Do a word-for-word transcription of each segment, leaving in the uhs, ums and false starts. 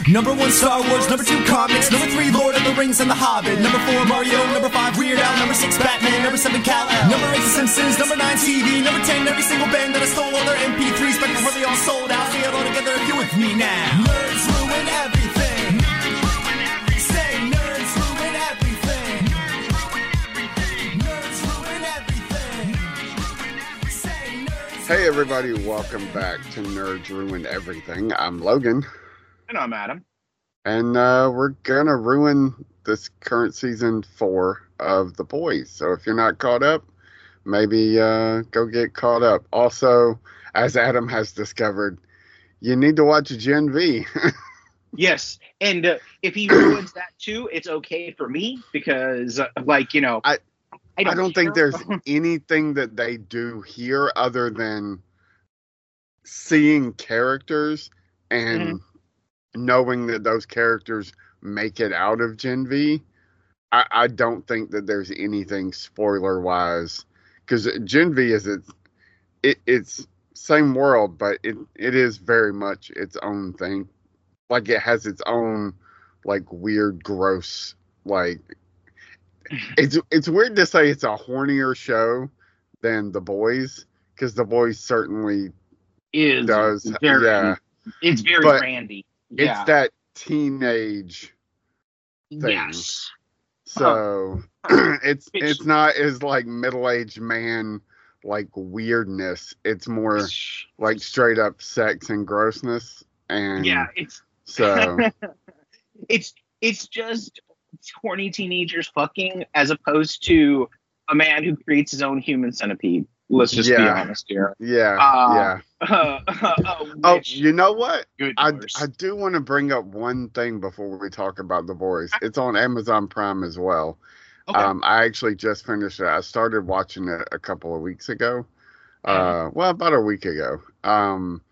Number one, Star Wars. Number two, comics. Number three, Lord of the Rings and The Hobbit. Number four, Mario. Number five, Weird Al. Number six, Batman. Number seven, Kal-El. Number eight, The Simpsons. Number nine, T V. Number ten, every single band that I stole all their M P threes back before they all sold out. Say it all together if you with me now. Nerds ruin everything. Say nerds ruin everything. Nerds ruin everything. Say nerds. Hey everybody, welcome back to Nerds Ruin Everything. I'm Logan. And I'm Adam. And uh, we're gonna ruin this current season four of The Boys. So if you're not caught up, maybe uh, go get caught up. Also, as Adam has discovered, you need to watch Gen V. Yes, and uh, if he ruins that too, it's okay for me because, uh, like, you know, I I don't, I don't think care. there's anything that they do here other than seeing characters and Mhm. knowing that those characters make it out of Gen V. I, I don't think that there's anything spoiler wise, because Gen V is its it, it's same world, but it it is very much its own thing. Like it has its own like weird, gross like. It's it's weird to say it's a hornier show than The Boys, because The Boys certainly is does. very, Yeah, it's very But randy. Yeah. it's that teenage thing. Yes. So Huh. it's Which- it's not as like middle-aged man like weirdness. It's more like straight up sex and grossness. And Yeah, it's so it's it's just horny teenagers fucking as opposed to a man who creates his own human centipede. Let's just be Yeah. honest here. yeah, Uh, yeah. Uh, uh, Oh, which- you know what? good I, Lord. I do want to bring up one thing before we talk about The Boys. It's on Amazon Prime as well. Okay. Um, I actually just finished it. I started watching it a couple of weeks ago. Uh, well, about a week ago. Um,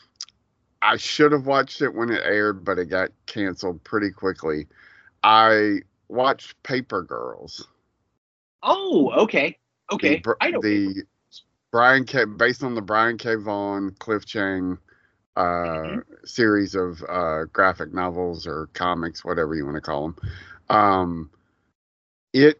I should have watched it when it aired, but it got canceled pretty quickly. I watched Paper Girls. Oh, okay. Okay. The, Br- I don't the Brian K. based on the Brian K. Vaughan, Cliff Chang uh, Mm-hmm. series of uh, graphic novels or comics, whatever you want to call them. Um, it,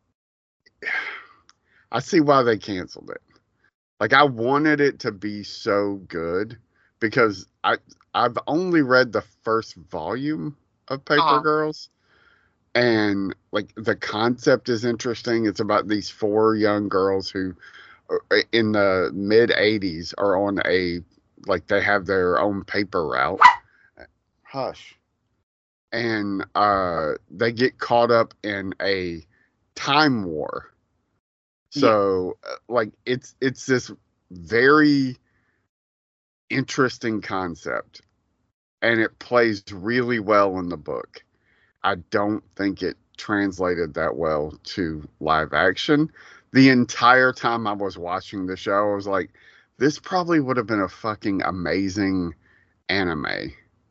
I see why they canceled it. Like I wanted it to be so good because I I've only read the first volume of Paper Uh-huh. Girls. And like the concept is interesting. It's about these four young girls who are in the mid eighties are on a, like they have their own paper route. Hush. And uh, they get caught up in a time war. So uh, like it's it's this very interesting concept. And it plays really well in the book. I don't think it translated that well to live action. The entire time I was watching the show, I was like, this probably would have been a fucking amazing anime.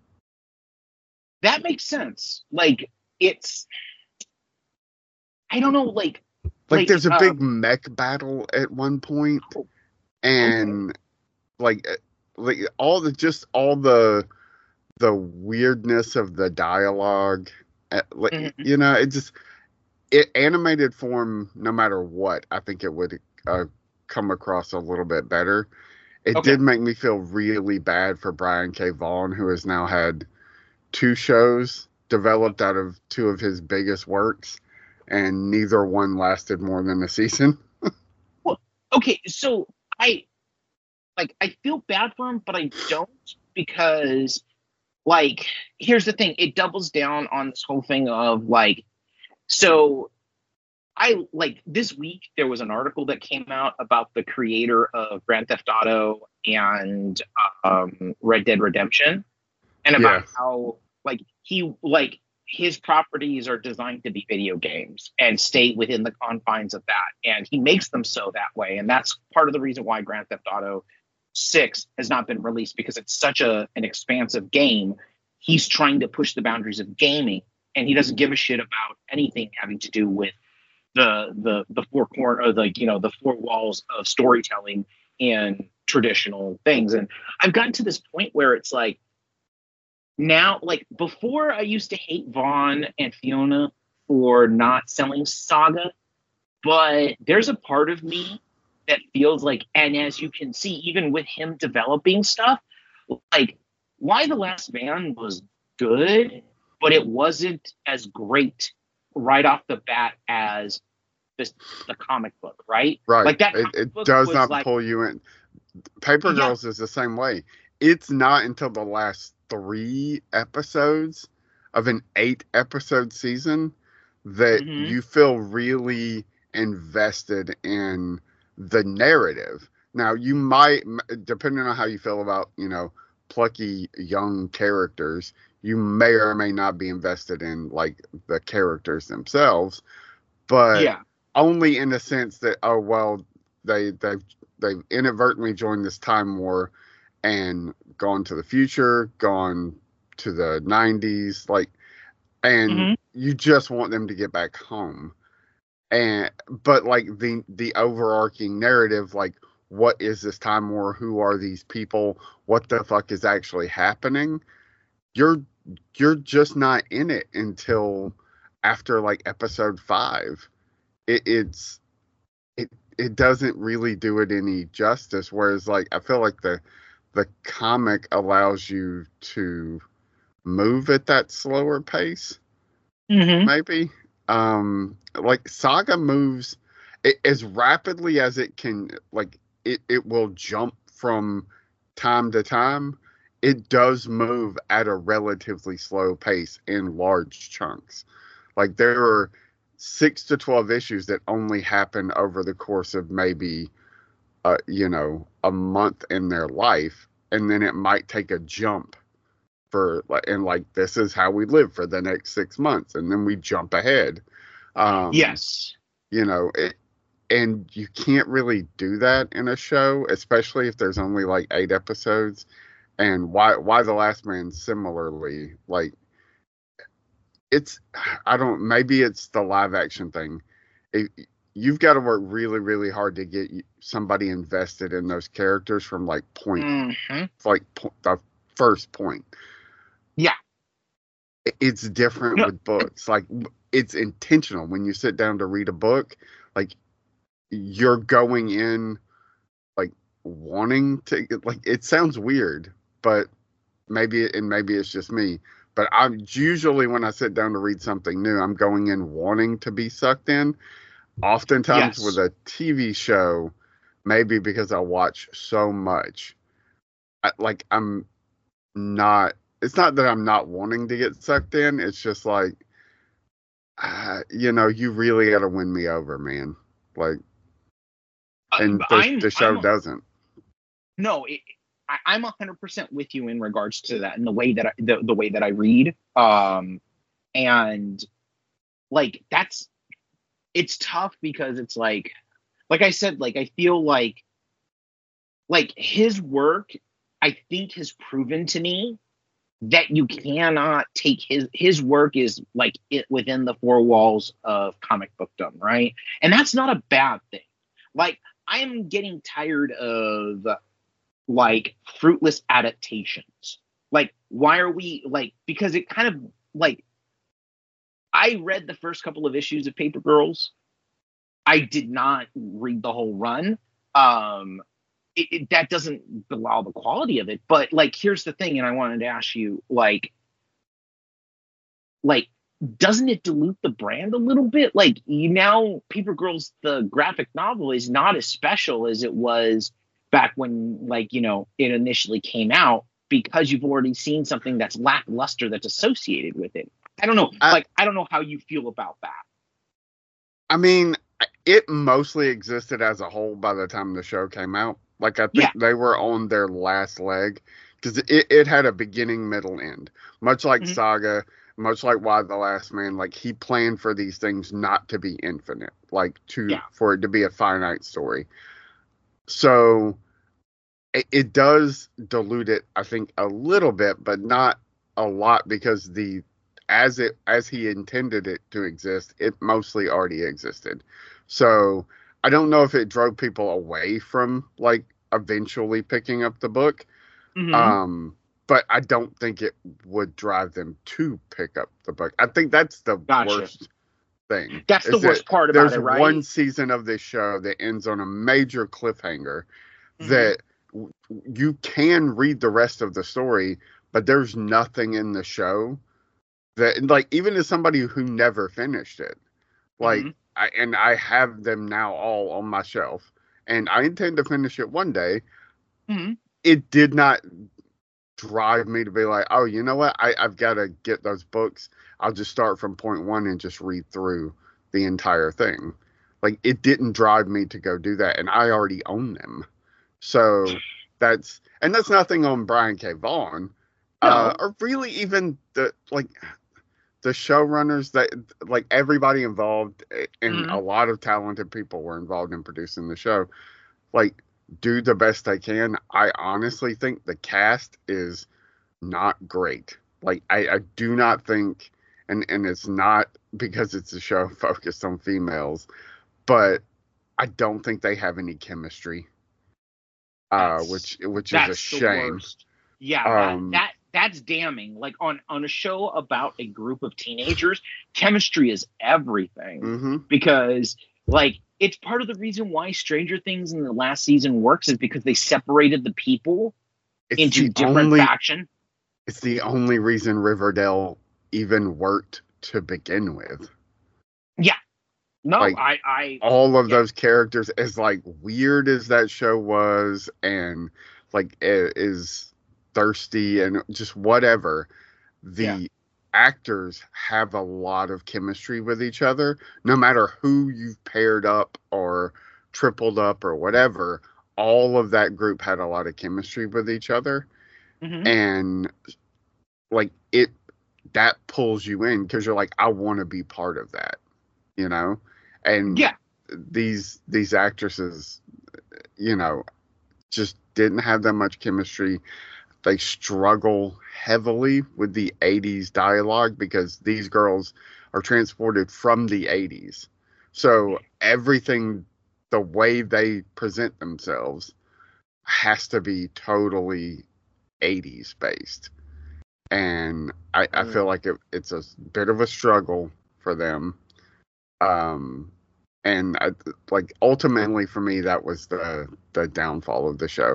That makes sense. Like it's, I don't know. Like, Like, Like, there's a uh, big mech battle at one point, Oh, and like, uh, like all the just all the the weirdness of the dialogue. uh, Like, Mhm. you know, it just it animated form. No matter what, I think it would uh, come across a little bit better. It Okay. did make me feel really bad for Brian K. Vaughan, who has now had two shows developed out of two of his biggest works, and neither one lasted more than a season. okay, so I, like, I feel bad for him, but I don't because, like, here's the thing. It doubles down on this whole thing of, like, so I, like, this week there was an article that came out about the creator of Grand Theft Auto and um, Red Dead Redemption, and about Yeah. how, like, he, like, his properties are designed to be video games and stay within the confines of that. And he makes them so that way. And that's part of the reason why Grand Theft Auto six has not been released, because it's such a an expansive game. He's trying to push the boundaries of gaming, and he doesn't give a shit about anything having to do with the the the four corner or the you know the four walls of storytelling in traditional things. And I've gotten to this point where it's like, now, like before, I used to hate Vaughn and Fiona for not selling Saga, but there's a part of me that feels like, and as you can see, even with him developing stuff, like Why the Last Man was good, but it wasn't as great right off the bat as this, the comic book, right? Right. Like that It, comic it book does was not like, pull you in. Paper Yeah. Girls is the same way. It's not until the last three episodes of an eight episode season that Mhm. you feel really invested in the narrative. Now, you might, depending on how you feel about, you know, plucky young characters, you may or may not be invested in like the characters themselves, but yeah, only in the sense that, oh well, they they've they've inadvertently joined this time war and gone to the future, gone to the nineties, like, and Mhm. you just want them to get back home. And but like the the overarching narrative, like, what is this time war? Who are these people? What the fuck is actually happening? You're you're just not in it until after like episode five. It, it's it it doesn't really do it any justice. Whereas like I feel like the the comic allows you to move at that slower pace, Mhm. maybe. Um, like Saga moves it, as rapidly as it can. Like it it will jump from time to time. It does move at a relatively slow pace in large chunks. Like there are six to twelve issues that only happen over the course of maybe, uh, you know, a month in their life, and then it might take a jump for like, and like this is how we live for the next six months, and then we jump ahead. Um, Yes. you know, it, and you can't really do that in a show, especially if there's only like eight episodes. And why why the Last Man similarly, like it's I don't maybe it's the live action thing. It, you've got to work really really hard to get somebody invested in those characters from like point Mhm. like po- the first point. Yeah. It- It's different No. with books. Like it's intentional when you sit down to read a book. Like you're going in like wanting to like it sounds weird, but maybe and maybe it's just me. But I'm usually when I sit down to read something new, I'm going in wanting to be sucked in. Oftentimes Yes. with a T V show, maybe because I watch so much, I, like I'm not. It's not that I'm not wanting to get sucked in. It's just like, uh, you know, you really got to win me over, man. Like, and Uh, the I'm the show I'm doesn't. no, it, I, I'm one hundred percent with you in regards to that and the way that I, the the way that I read. Um, and like that's it's tough because it's like like I said, like I feel like like his work, I think has proven to me that you cannot take his his work is like it within the four walls of comic bookdom, right? And that's not a bad thing. Like I'm getting tired of like fruitless adaptations. Like why are we like because it kind of like I read the first couple of issues of Paper Girls. I did not read the whole run. Um it, it, that doesn't belie the quality of it, but like here's the thing and I wanted to ask you like like doesn't it dilute the brand a little bit? Like you now Paper Girls the graphic novel is not as special as it was back when like you know it initially came out because you've already seen something that's lackluster that's associated with it. I don't know. I, Like I don't know how you feel about that. I mean, it mostly existed as a whole by the time the show came out. Like I think Yeah. they were on their last leg because it, it had a beginning, middle, end. Much like Mhm. Saga, much like Why the Last Man. Like he planned for these things not to be infinite, like to Yeah. for it to be a finite story. So it, it does dilute it, I think, a little bit, but not a lot because the as it as he intended it to exist, it mostly already existed. So I don't know if it drove people away from like eventually picking up the book. Mhm. Um, but I don't think it would drive them to pick up the book. I think that's the Gotcha. worst thing. That's the is worst that part about there's it, right? one season of this show that ends on a major cliffhanger Mhm. that w- you can read the rest of the story, but there's nothing in the show that, like, even as somebody who never finished it, like, Mhm. I, and I have them now all on my shelf, and I intend to finish it one day. Mhm. It did not drive me to be like, oh, you know what? I, I've got to get those books. I'll just start from point one and just read through the entire thing. Like, it didn't drive me to go do that, and I already own them. So that's, and that's nothing on Brian K. Vaughan, No. uh, or really even the, like, the showrunners that, like, everybody involved, and Mhm. a lot of talented people were involved in producing the show, like, do the best they can. I honestly think the cast is not great. Like, I, I do not think, and, and it's not because it's a show focused on females, but I don't think they have any chemistry, uh, That's- which which is That's a the shame. worst. Yeah, Um, that, that that's damning. Like on on a show about a group of teenagers, chemistry is everything. hmm Because like it's part of the reason why Stranger Things in the last season works is because they separated the people It's into the different only faction. it's the only reason Riverdale even worked to begin with. No, like, I I All of Yeah. those characters, as like weird as that show was, and like i- is thirsty and just whatever, the Yeah. actors have a lot of chemistry with each other. No matter who you've paired up or tripled up or whatever, all of that group had a lot of chemistry with each other, Mhm. and like it that pulls you in because you're like, I want to be part of that, you know. And Yeah. these these actresses, you know, just didn't have that much chemistry. They struggle heavily with the eighties dialogue because these girls are transported from the eighties. So everything, the way they present themselves, has to be totally eighties based. And I, I feel like it, it's a bit of a struggle for them. Um, and I, like ultimately for me, that was the the downfall of the show.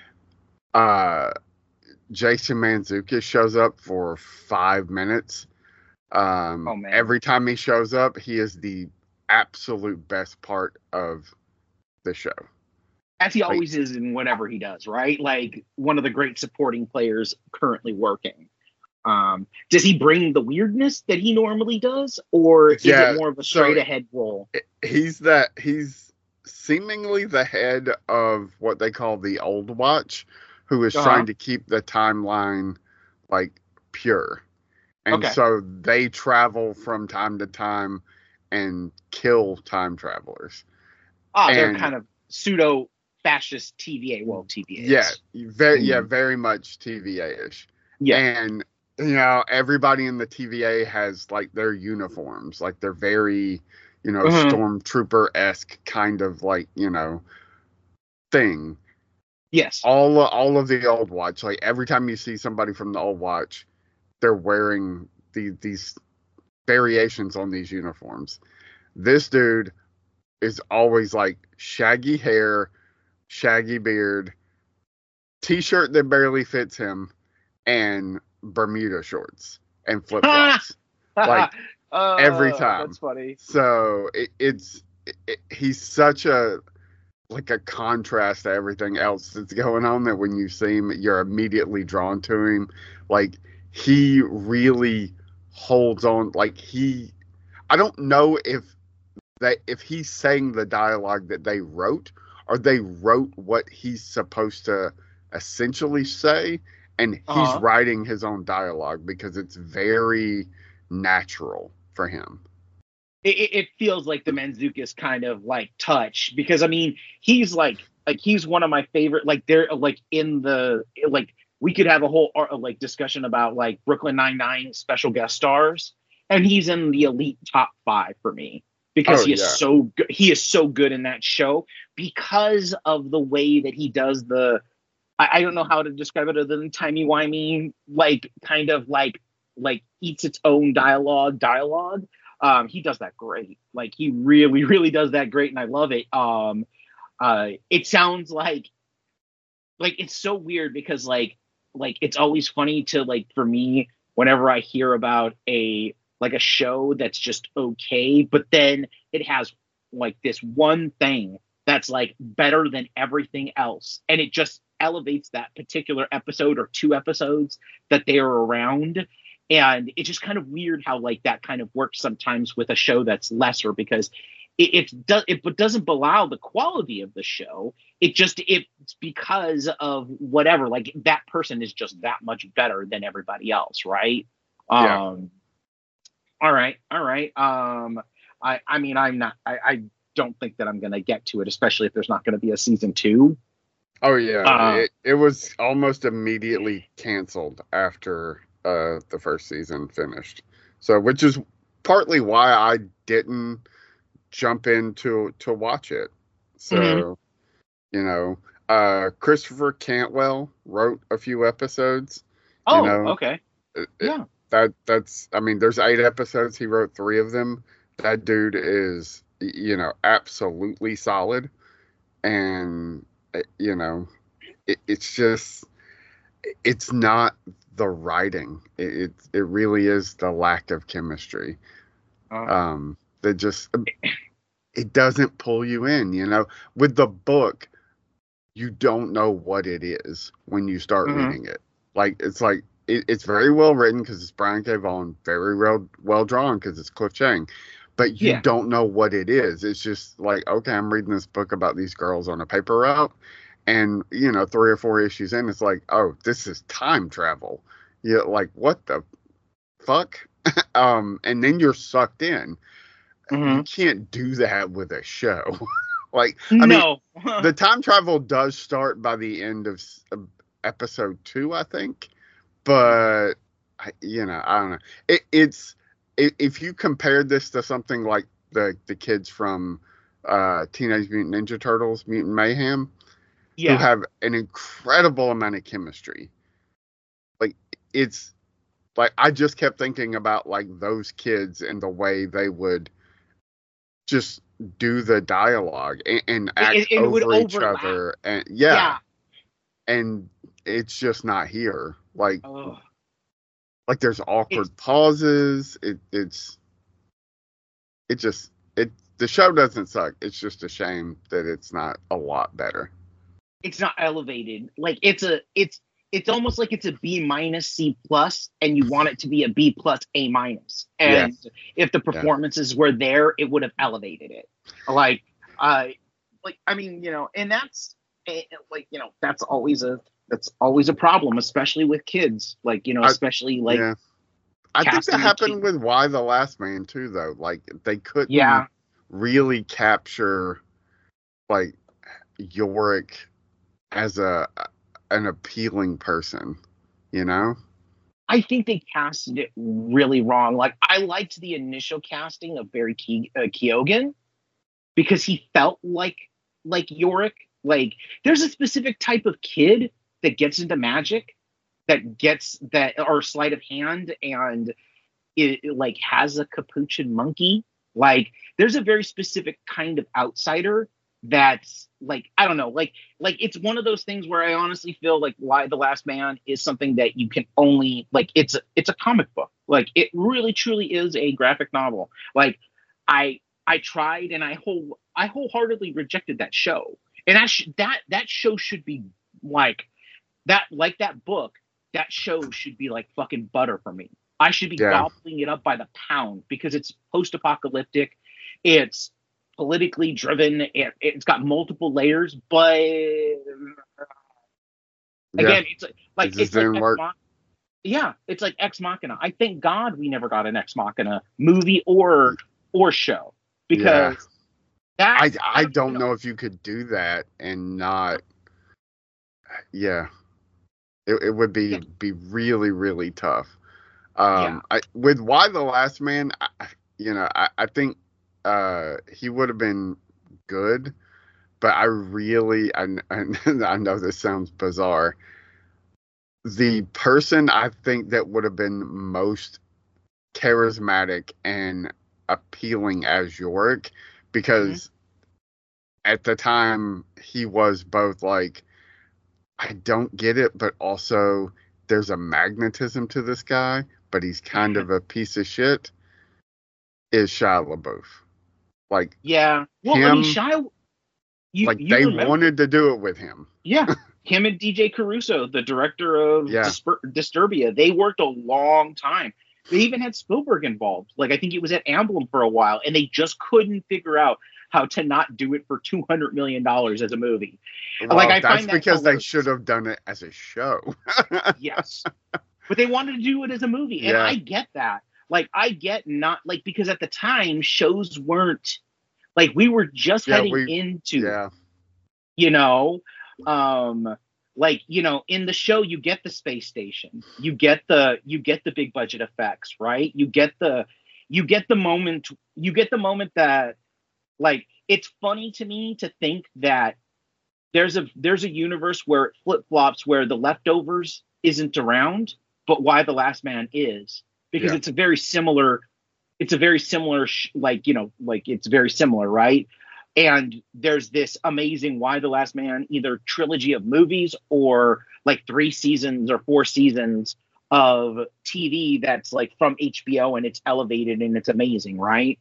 Uh, Jason Mantzoukas shows up for five minutes. Um, Oh, man. Every time he shows up, he is the absolute best part of the show. As he always is in whatever he does, right? Like one of the great supporting players currently working. Um, does he bring the weirdness that he normally does, or is Yeah, it more of a so- straight ahead role? He's that he's seemingly the head of what they call the Old Watch, who is Uh-huh. trying to keep the timeline like pure. And Okay. so they travel from time to time and kill time travelers. Ah, they're and- kind of pseudo fascist T V A. Well, T V A. Yeah, very yeah, Mm. very much T V A-ish. Yeah. And you know, everybody in the T V A has like their uniforms, like they're very, you know, Mhm. stormtrooper-esque kind of like, you know, thing. Yes. All all of the Old Watch, like every time you see somebody from the Old Watch, they're wearing the, these variations on these uniforms. This dude is always like shaggy hair, shaggy beard, t-shirt that barely fits him, and Bermuda shorts and flip flops. like, Uh, every time. That's funny. So it, it's it, he's such a like a contrast to everything else that's going on that when you see him, you're immediately drawn to him. Like he really holds on. Like he, I don't know if that if he's saying the dialogue that they wrote or they wrote what he's supposed to essentially say, and he's Uh-huh. writing his own dialogue because it's very natural for him. It, it it feels like the Mantzoukas kind of like touch, because I mean he's like like he's one of my favorite, like they're like in the like we could have a whole uh, like discussion about like Brooklyn Nine-Nine special guest stars, and he's in the elite top five for me because Oh, he is yeah. so good. He is so good in that show because of the way that he does the I, I don't know how to describe it other than timey-wimey, like kind of like like eats its own dialogue dialogue. Um, he does that great. Like he really, really does that great, and I love it. Um, uh, it sounds like like it's so weird because like like it's always funny to like for me whenever I hear about a like a show that's just okay, but then it has like this one thing that's like better than everything else, and it just elevates that particular episode or two episodes that they are around. And it's just kind of weird how like that kind of works sometimes with a show that's lesser, because it, it does it doesn't belie the quality of the show. It just it's because of whatever, like that person is just that much better than everybody else, right? Yeah. Um all right, all right. Um I I mean I'm not I, I don't think that I'm gonna get to it, especially if there's not gonna be a season two. Oh yeah, Uh, it, it was almost immediately canceled after uh, the first season finished. So, which is partly why I didn't jump in to, to watch it. So, Mhm. you know, uh, Christopher Cantwell wrote a few episodes. You Oh, know, okay. It- it- Yeah. that that's. I mean, there's eight episodes. He wrote three of them. That dude is, y- you know, absolutely solid, and uh, you know, it, it's just it's not the writing. It, it it really is the lack of chemistry. Uh, Um, that just it doesn't pull you in. You know, with the book, you don't know what it is when you start mhm. reading it. Like it's like it, it's very well written because it's Brian K. Vaughan, very well well drawn because it's Cliff Chang. But you Yeah. don't know what it is. It's just like, okay, I'm reading this book about these girls on a paper route. And, you know, three or four issues in, it's like, oh, this is time travel. You're like, what the fuck? um, and then you're sucked in. You Mhm. can't do that with a show. Like, I mean, No. the time travel does start by the end of s- of episode two, I think. But, I, you know, I don't know. It, it's, i if you compared this to something like the, the kids from uh, Teenage Mutant Ninja Turtles, Mutant Mayhem, who Yeah. have an incredible amount of chemistry. Like it's like I just kept thinking about like those kids and the way they would just do the dialogue and, and It, act it, it would over each overlap. other, and Yeah. yeah, and it's just not here. Like Ugh. like there's It's awkward pauses. It it's it just it the show doesn't suck. It's just a shame that it's not a lot better. it's not elevated. Like it's a it's it's almost like it's a B minus C plus, and you want it to be a B plus A minus. Yeah, And if the yeah. performances were there, it would have elevated it. Like I like I mean, you know, and that's eh, like you know that's always a that's always a problem, especially with kids. Like you know, I, especially like yeah. I think that casting a happened kid. with Why the Last Man too, though. Like they couldn't Yeah, really capture like Yorick as a an appealing person, you know? I think they casted it really wrong. Like I liked the initial casting of Barry Ke- uh, Keoghan because he felt like like Yorick. Like there's a specific type of kid that gets into magic, that gets that or sleight of hand, and it, it, like has a capuchin monkey. Like there's a very specific kind of outsider that's like I don't know, like like it's one of those things where I honestly feel like Why the Last Man is something that you can only like it's a, it's a comic book. Like it really truly is a graphic novel. Like I I tried and I whole I wholeheartedly rejected that show. And that sh- that that show should be like that like that book, that show should be like fucking butter for me. I should be Yeah. gobbling it up by the pound because it's post-apocalyptic, it's politically driven, it, it's got multiple layers, but Yeah. again, it's It like just it's like didn't Ex work. Mach- yeah, it's like Ex Machina. I thank God we never got an Ex Machina movie or or show Yeah. because that I I don't even don't know if you could do that and not yeah. It it would be yeah, be really, really tough. yeah. Um I with Why the Last Man, I, you know, I, I think uh he would have been good. but I really, I, I know this sounds bizarre. The person I think that would have been most charismatic and appealing as Yorick, because mm-hmm. at the time he was both like, I don't get it, but also there's a magnetism to this guy, but he's kind of a piece of shit, is Shia LaBeouf. Like, yeah, well, him, I mean, Shia, you, like you they remember. wanted to do it with him. Yeah, him and D J Caruso, the director of yeah. Disper- Disturbia, they worked a long time. They even had Spielberg involved. Like, I think it was at Amblin for a while, and they just couldn't figure out how to not do it for two hundred million dollars as a movie. Well, like, I that's find that because hilarious. They should have done it as a show. Yes. But they wanted to do it as a movie. And yeah. I get that. Like, I get not, like, because at the time, shows weren't, like, we were just yeah, heading we, into, yeah. you know, um, like, you know, in the show, you get the space station, you get the, you get the big budget effects, right? You get the, you get the moment, you get the moment that, like, it's funny to me to think that there's a, there's a universe where it flip-flops, where The Leftovers isn't around, but Y the Last Man is, because yeah. it's a very similar, it's a very similar, sh- like, you know, like it's very similar, right? And there's this amazing Y the Last Man, either trilogy of movies or like three seasons or four seasons of T V that's like from H B O, and it's elevated and it's amazing, right?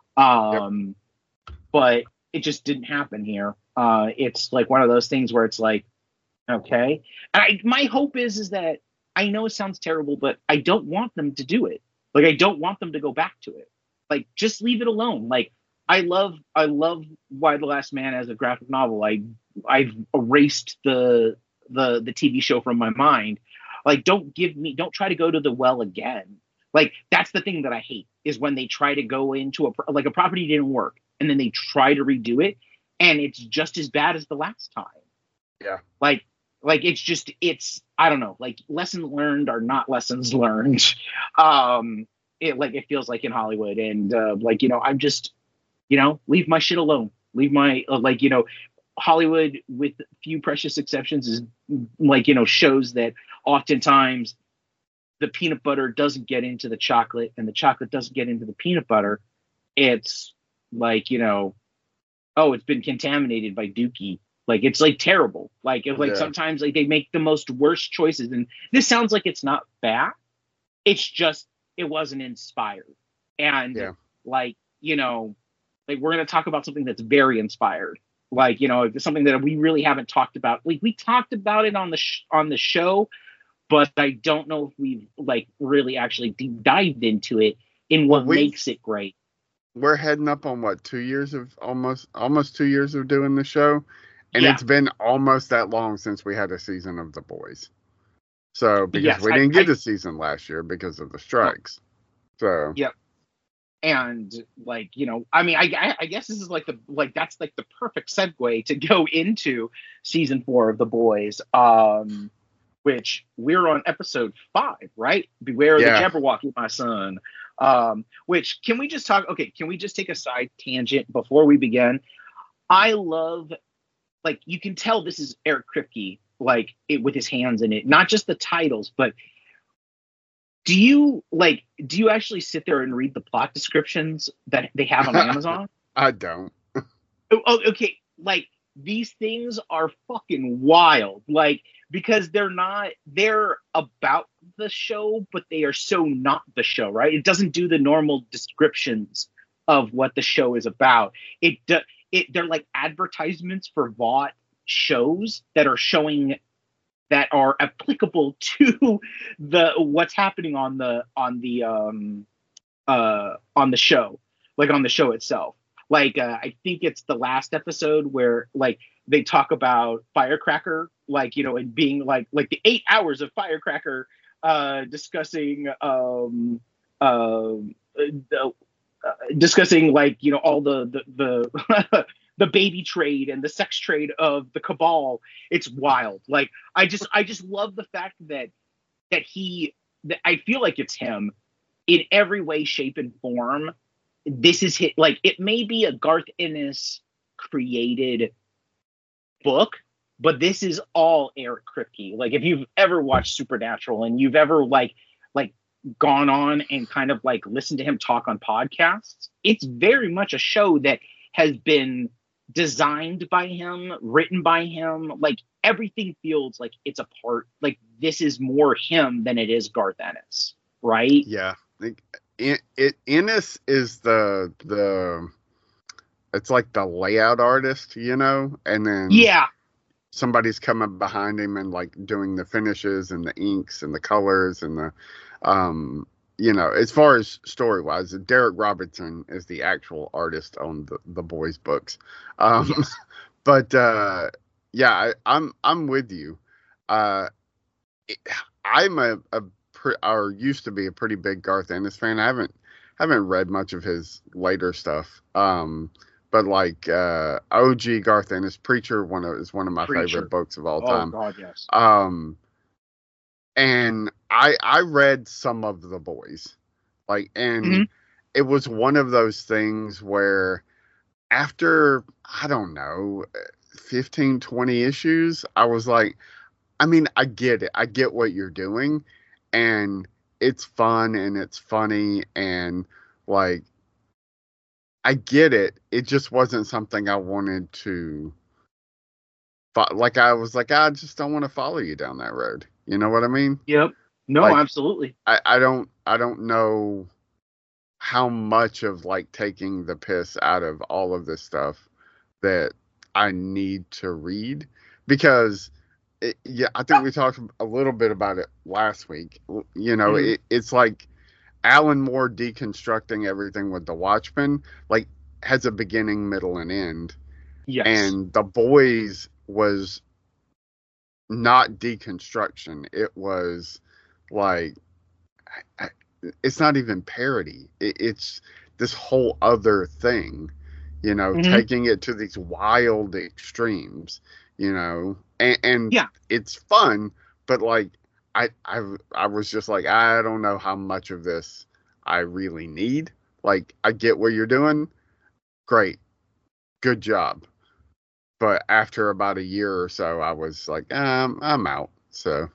Um, yep. But it just didn't happen here. Uh, it's like one of those things where it's like, okay. And I, my hope is, is that, I know it sounds terrible, but I don't want them to do it. Like, I don't want them to go back to it. Like, just leave it alone. Like, I love, I love Y the Last Man as a graphic novel. I, I've erased the, the, the T V show from my mind. Like, don't give me, don't try to go to the well again. Like, that's the thing that I hate, is when they try to go into a, like a property didn't work, and then they try to redo it, and it's just as bad as the last time. Yeah. Like, Like, it's just, it's, I don't know, like, lessons learned are not lessons learned. Um, it, like, it feels like in Hollywood. And, uh, like, you know, I'm just, you know, leave my shit alone. Leave my, uh, like, you know, Hollywood, with few precious exceptions, is, like, you know, shows that oftentimes the peanut butter doesn't get into the chocolate and the chocolate doesn't get into the peanut butter. It's like, you know, oh, it's been contaminated by Dookie. Like, it's like terrible. Like, it, like yeah. sometimes like they make the most worst choices. And this sounds like it's not bad. It's just, it wasn't inspired. And yeah. like, you know, like we're going to talk about something that's very inspired. Like, you know, something that we really haven't talked about. Like, we talked about it on the, sh- on the show, but I don't know if we've like really actually deep dived into it in what we, makes it great. We're heading up on what, two years of almost, almost two years of doing the show. And yeah. it's been almost that long since we had a season of The Boys. So, because yes, we didn't I, get I, a season last year because of the strikes. So, yep. And like, you know, I mean, I, I guess this is like the, like, that's like the perfect segue to go into season four of The Boys, um, which we're on episode five, right? Beware of yeah. the Jabberwocky, my son. Um, which, can we just talk, okay, can we just take a side tangent before we begin? I love, like, you can tell this is Eric Kripke, like, it, with his hands in it. Not just the titles, but do you, like, do you actually sit there and read the plot descriptions that they have on Amazon? I don't. oh, oh, okay. Like, these things are fucking wild. Like, because they're not, they're about the show, but they are so not the show, right? It doesn't do the normal descriptions of what the show is about. It does. It, they're like advertisements for Vought shows that are showing, that are applicable to the what's happening on the on the um uh on the show, like on the show itself. Like uh, I think it's the last episode where like they talk about Firecracker, like, you know, and being like like the eight hours of Firecracker, uh, discussing um uh, the. Uh, discussing like, you know, all the the the, the baby trade and the sex trade of the cabal. It's wild. Like, I just I just love the fact that that he that I feel like it's him in every way, shape, and form. This is hit, like, it may be a Garth Ennis created book, but this is all Eric Kripke. Like if you've ever watched Supernatural and you've ever like like gone on and kind of like listened to him talk on podcasts, it's very much a show that has been designed by him, written by him. Like everything feels like it's a part, like this is more him than it is Garth Ennis, right? Yeah. It, it Ennis is the the it's like the layout artist, you know, and then yeah, somebody's coming behind him and like doing the finishes and the inks and the colors and the um you know, as far as story wise, Derek Robertson is the actual artist on the, the boys books. Um yes. But uh yeah, I, I'm I'm with you. Uh it, I'm a, a pre, or used to be a pretty big Garth Ennis fan. I haven't haven't read much of his later stuff. Um But like uh, O G Garth Ennis, Preacher, one of is one of my Preacher. favorite books of all Oh time. God, yes. Um, and I I read some of The Boys, like, and Mhm. it was one of those things where after I don't know fifteen, twenty issues, I was like, I mean, I get it, I get what you're doing, and it's fun and it's funny and like. I get it. It just wasn't something I wanted to. Like I was like, I just don't want to follow you down that road. You know what I mean? Yep. No, like, absolutely. I, I don't. I don't know how much of like taking the piss out of all of this stuff that I need to read because. It, yeah, I think we talked a little bit about it last week. You know, Mm-hmm. it, it's like. Alan Moore deconstructing everything with the Watchmen, like, has a beginning, middle, and end. Yes. And The Boys was not deconstruction. It was like, it's not even parody. It, it's this whole other thing, you know, Mhm. taking it to these wild extremes, you know, and, and Yeah. it's fun, but like, I, I I was just like, I don't know how much of this I really need. Like, I get what you're doing. Great. Good job. But after about a year or so, I was like, um, I'm out. So.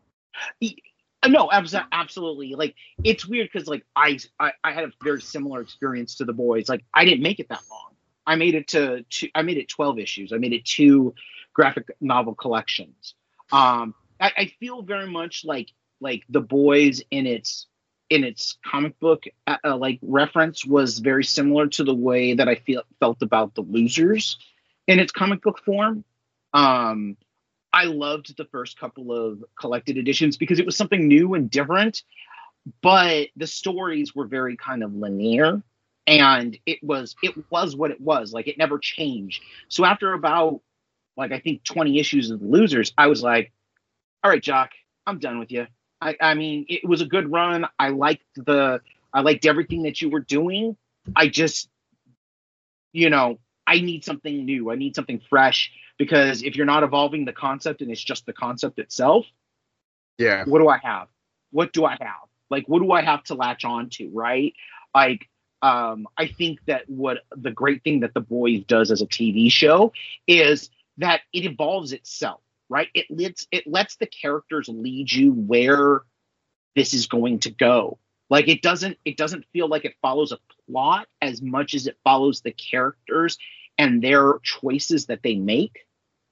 No, abs- absolutely. Like, it's weird because, like, I, I I had a very similar experience to The Boys. Like, I didn't make it that long. I made it to two, I made it twelve issues. I made it two graphic novel collections. Um, I, I feel very much like like The Boys in its in its comic book uh, uh, like reference was very similar to the way that I feel felt about The Losers in its comic book form. Um, I loved the first couple of collected editions because it was something new and different, but the stories were very kind of linear, and it was it was what it was. Like, it never changed. So after about like I think twenty issues of The Losers, I was like, all right, Jock, I'm done with you. I, I mean, it was a good run. I liked the, I liked everything that you were doing. I just, you know, I need something new. I need something fresh because if you're not evolving the concept and it's just the concept itself, Yeah. what do I have? What do I have? Like, what do I have to latch on to? Right. Like, um, I think that what the great thing that The Boys does as a T V show is that it evolves itself. Right. It lets it lets the characters lead you where this is going to go. Like, it doesn't it doesn't feel like it follows a plot as much as it follows the characters and their choices that they make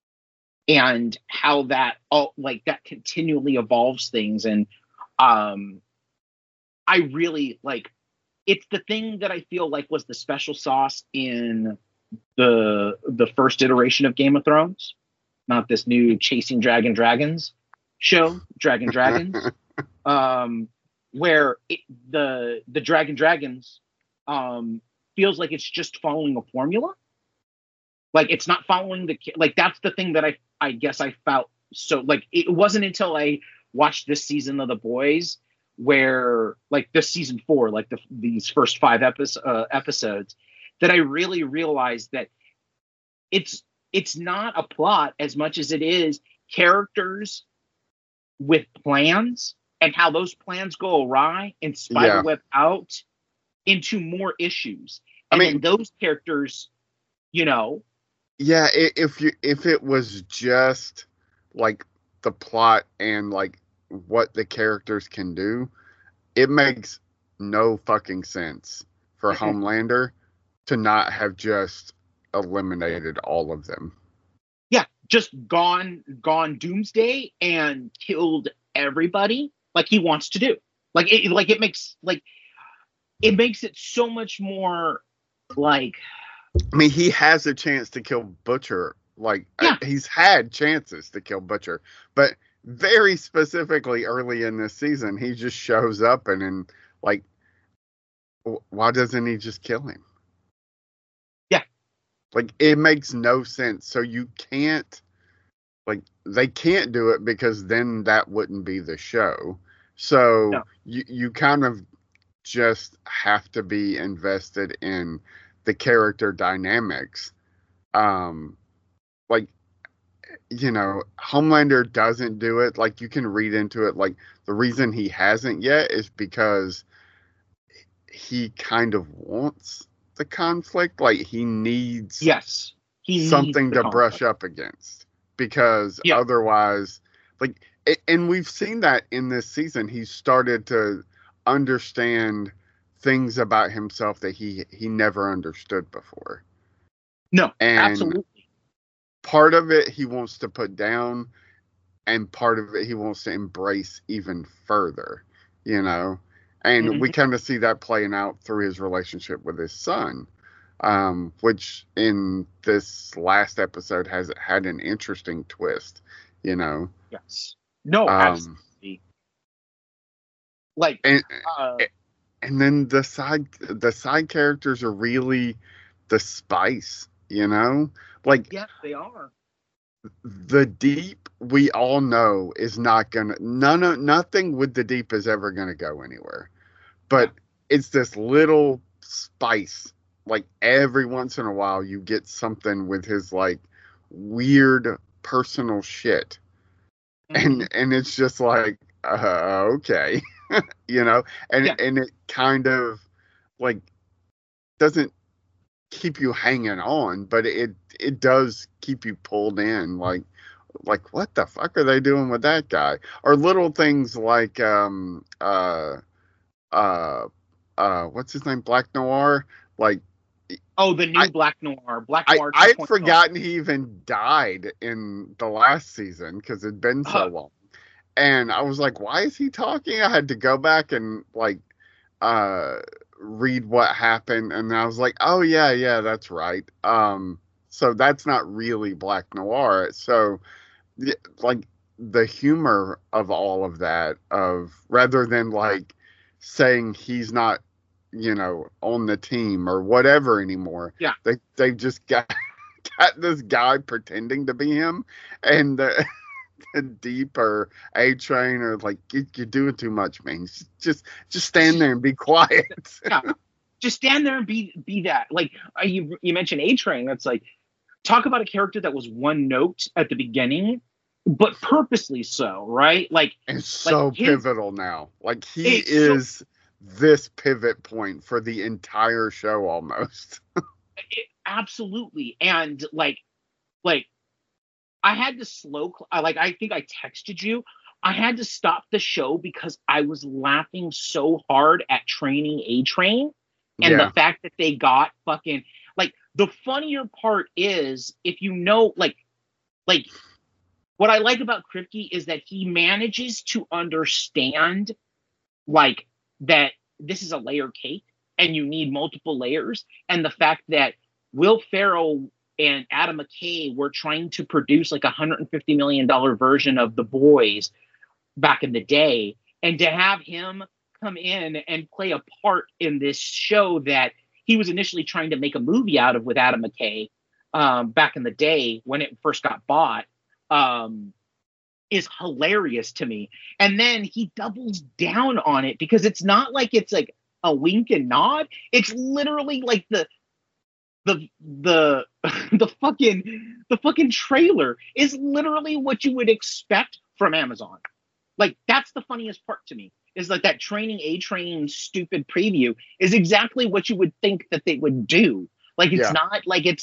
and how that all like that continually evolves things. And um I really like it's the thing that I feel like was the special sauce in the the first iteration of Game of Thrones. Not this new Chasing Dragon Dragons show, Dragon Dragons, um, where it, the the Dragon Dragons um, feels like it's just following a formula. Like, it's not following the like that's the thing that I I guess I felt so like it wasn't until I watched this season of The Boys where like this season four, like the, these first five episodes uh, episodes that I really realized that it's. It's not a plot as much as it is characters with plans and how those plans go awry and spiderweb yeah. out into more issues. And I mean, then those characters, you know, yeah, i- if you if it was just like the plot and like what the characters can do, it makes no fucking sense for Mm-mm. Homelander to not have just eliminated all of them. Yeah, just gone, gone Doomsday and killed everybody like he wants to do. Like it, like it makes like it makes it so much more like. I mean, he has a chance to kill Butcher. Like Yeah. uh, he's had chances to kill Butcher, but very specifically early in this season, he just shows up and then like, w- why doesn't he just kill him? Yeah. Like it makes no sense. So you can't, like, they can't do it because then that wouldn't be the show. So No. you you kind of just have to be invested in the character dynamics. Um, like, you know, Homelander doesn't do it. Like, you can read into it. Like, the reason he hasn't yet is because he kind of wants the conflict. Like, he needs Yes, he needs something the to conflict. brush up against because Yeah. otherwise, like, a- and we've seen that in this season. He started to understand things about himself that he he never understood before. No, And absolutely. part of it he wants to put down, and part of it he wants to embrace even further, you know. And Mhm. we kind of see that playing out through his relationship with his son, um, which in this last episode has had an interesting twist, you know. Yes. No, Um, absolutely. Like, and uh, and then the side the side characters are really the spice, you know. Like yes, they are. the deep, we all know is not gonna none of nothing with the deep is ever gonna go anywhere. But it's this little spice. Like every once in a while you get something with his like weird personal shit. Mhm. And and it's just like uh, okay. You know, and Yeah. and it kind of like doesn't keep you hanging on, but it it does keep you pulled in. Like like what the fuck are they doing with that guy? Or little things like um uh uh uh what's his name, Black Noir. Like Oh, the new I- Black Noir, Black I Noir. I'd 2.0. forgotten he even died in the last season because it'd been so Uh, long. And I was like, why is he talking? I had to go back and like uh read what happened, and I was like, oh yeah, yeah, that's right. Um so that's not really Black Noir. So y- like the humor of all of that, of rather than like saying he's not, you know, on the team or whatever anymore. Yeah. They they've just got got this guy pretending to be him, and the Deep or A Train or like you, you're doing too much, man. Just just stand there and be quiet. Yeah. Just stand there and be be that. Like uh, you you mentioned A Train. That's like, talk about a character that was one note at the beginning, but purposely so, right? Like And so Like his- pivotal now. Like he It's so- is this pivot point for the entire show almost. it, absolutely. And like like I had to slow cl- I like I think I texted you. I had to stop the show because I was laughing so hard at training A Train and Yeah. the fact that they got fucking like the funnier part is if you know like like what I like about Kripke is that he manages to understand like that this is a layer cake and you need multiple layers, and the fact that Will Ferrell and Adam McKay were trying to produce like a one hundred fifty million dollars version of The Boys back in the day, and to have him come in and play a part in this show that he was initially trying to make a movie out of with Adam McKay um, back in the day when it first got bought, um, is hilarious to me. And then he doubles down on it because it's not like it's like a wink and nod. It's literally like the the the the fucking the fucking trailer is literally what you would expect from Amazon. Like that's the funniest part to me. Is like that training A Train stupid preview is exactly what you would think that they would do. Like it's Yeah. not like it's like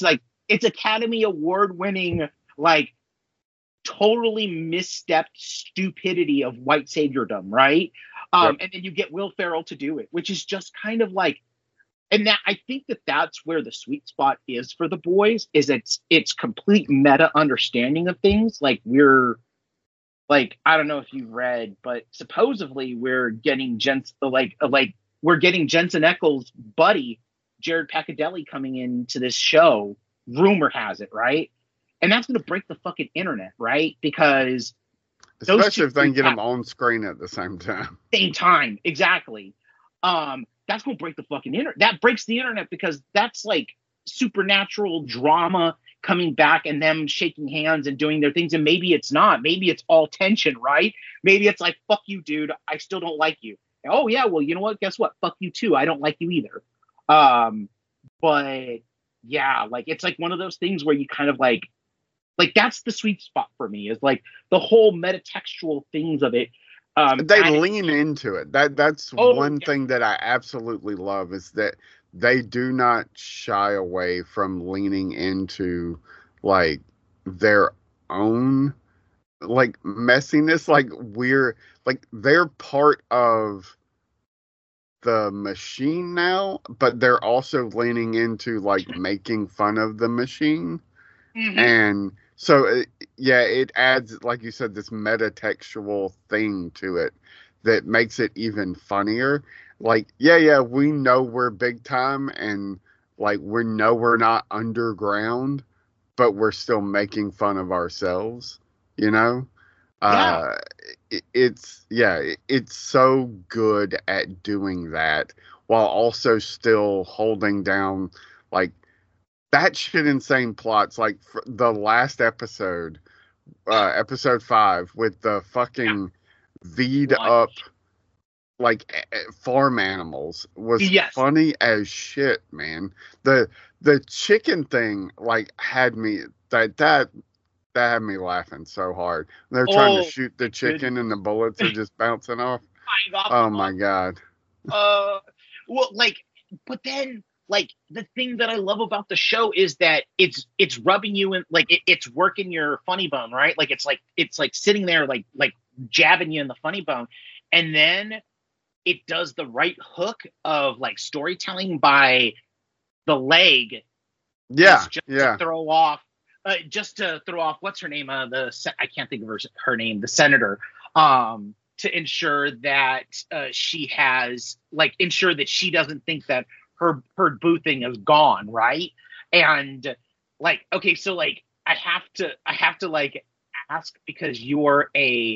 it's Academy Award winning, like totally misstepped stupidity of white saviordom, right? Um, yep. And then you get Will Ferrell to do it, which is just kind of like, and that I think that that's where the sweet spot is for The Boys, is it's it's complete meta understanding of things. Like we're like, I don't know if you've read, but supposedly we're getting Jensen like like we're getting Jensen Ackles' buddy Jared Paccadelli coming into this show. Rumor has it, right? And that's going to break the fucking internet, right? Because especially if they can get them on screen at the same time. Same time, exactly. Um, that's going to break the fucking internet. That breaks the internet because that's like supernatural drama coming back and them shaking hands and doing their things. And maybe it's not. Maybe it's all tension, right? Maybe it's like, fuck you, dude. I still don't like you. Oh, yeah. Well, you know what? Guess what? Fuck you, too. I don't like you either. Um, but yeah, like it's like one of those things where you kind of like, like that's the sweet spot for me, is like the whole metatextual things of it. Um, they lean into it. That that's oh, one yeah. thing that I absolutely love, is that they do not shy away from leaning into like their own like messiness. Like we're like they're part of the machine now, but they're also leaning into like making fun of the machine. Mm-hmm. And so, it, yeah, it adds, like you said, this metatextual thing to it that makes it even funnier. Like, yeah, yeah, we know we're big time, and like we know we're not underground, but we're still making fun of ourselves, you know? Yeah. Uh, it, it's, yeah, it, it's so good at doing that while also still holding down, like, that shit insane plots. Like the last episode, uh, episode five, with the fucking V'd up, like farm animals, was yes. funny as shit, man. The the chicken thing, like, had me that that that had me laughing so hard. They're trying oh, to shoot the chicken, and the bullets are just bouncing off. Oh my god. Uh, well, like, but then. Like the thing that I love about the show is that it's it's rubbing you in, like it, it's working your funny bone, right? Like it's like it's like sitting there like like jabbing you in the funny bone, and then it does the right hook of like storytelling by the leg. Yeah, just yeah. To throw off, uh, just to throw off what's her name? Uh, the I can't think of her her name. The senator. Um, to ensure that uh, she has like ensure that she doesn't think that. Her her boothing is gone, right? And like, okay, so like I have to I have to like ask, because you're a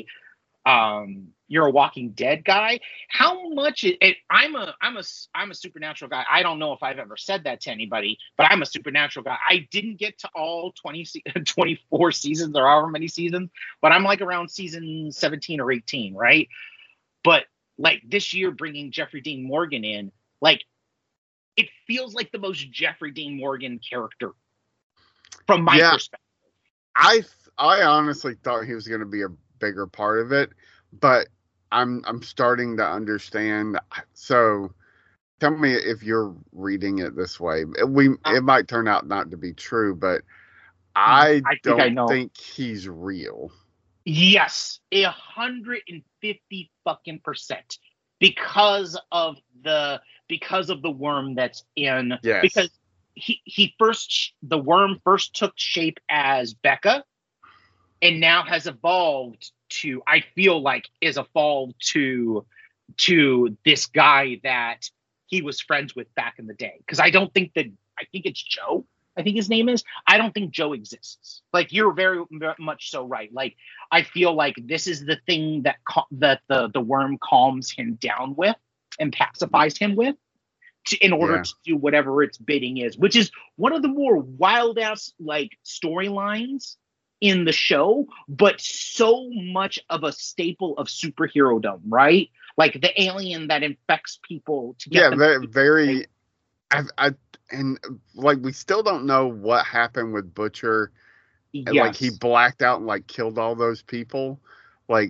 um you're a Walking Dead guy. How much it, it, I'm a I'm a I'm a Supernatural guy. I don't know if I've ever said that to anybody, but I'm a Supernatural guy. I didn't get to all twenty, twenty-four seasons or however many seasons, but I'm like around season seventeen or eighteen, right? But like this year, bringing Jeffrey Dean Morgan in, like. It feels like the most Jeffrey Dean Morgan character from my yeah, perspective. I I honestly thought he was going to be a bigger part of it, but I'm I'm starting to understand. So tell me if you're reading it this way. We it might turn out not to be true, but I, I don't think, I think he's real. Yes, a hundred and fifty fucking percent, because of the. Because of the worm that's in, yes. Because he he first the worm first took shape as Becca, and now has evolved to I feel like is evolved to to this guy that he was friends with back in the day. Because I don't think that I think it's Joe. I think his name is. I don't think Joe exists. Like you're very, very much so right. Like I feel like this is the thing that cal- that the the worm calms him down with. And pacifies him with to, in order yeah. to do whatever its bidding is, which is one of the more wild ass like storylines in the show, but so much of a staple of superhero-dom, right? Like the alien that infects people to get yeah, them very, very I, I, and like we still don't know what happened with Butcher. Yes. Like he blacked out and like killed all those people. Like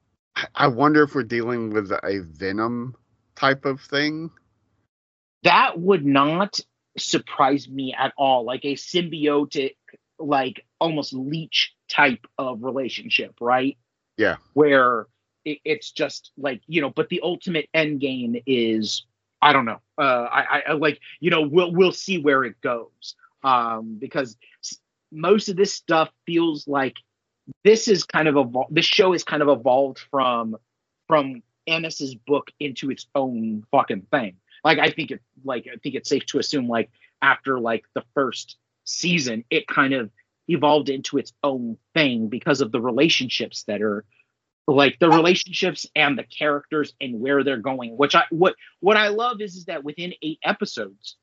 I wonder if we're dealing with a Venom type of thing. That would not surprise me at all. Like a symbiotic, like almost leech type of relationship, right? Yeah. Where it, it's just like, you know, but the ultimate end game is, I don't know. Uh, I, I like, you know, we'll we'll see where it goes. Um, because most of this stuff feels like this is kind of evol- this show is kind of evolved from from Ennis's book into its own fucking thing. Like I think it like I think it's safe to assume like after like the first season, it kind of evolved into its own thing because of the relationships that are like the relationships and the characters and where they're going. Which I what what I love is is that within eight episodes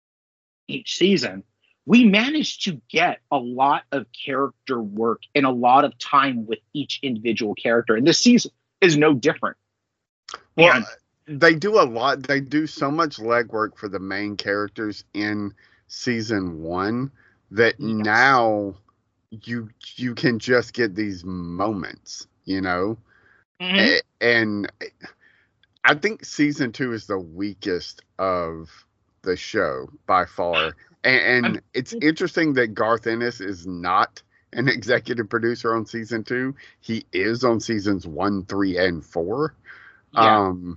each season, we managed to get a lot of character work and a lot of time with each individual character. And this season is no different. Well, and, they do a lot. They do so much legwork for the main characters in season one that yes. now you you can just get these moments, you know? Mm-hmm. And I think season two is the weakest of the show by far. And, and it's interesting that Garth Ennis is not an executive producer on season two. He is on seasons one, three, and four. Yeah. Um,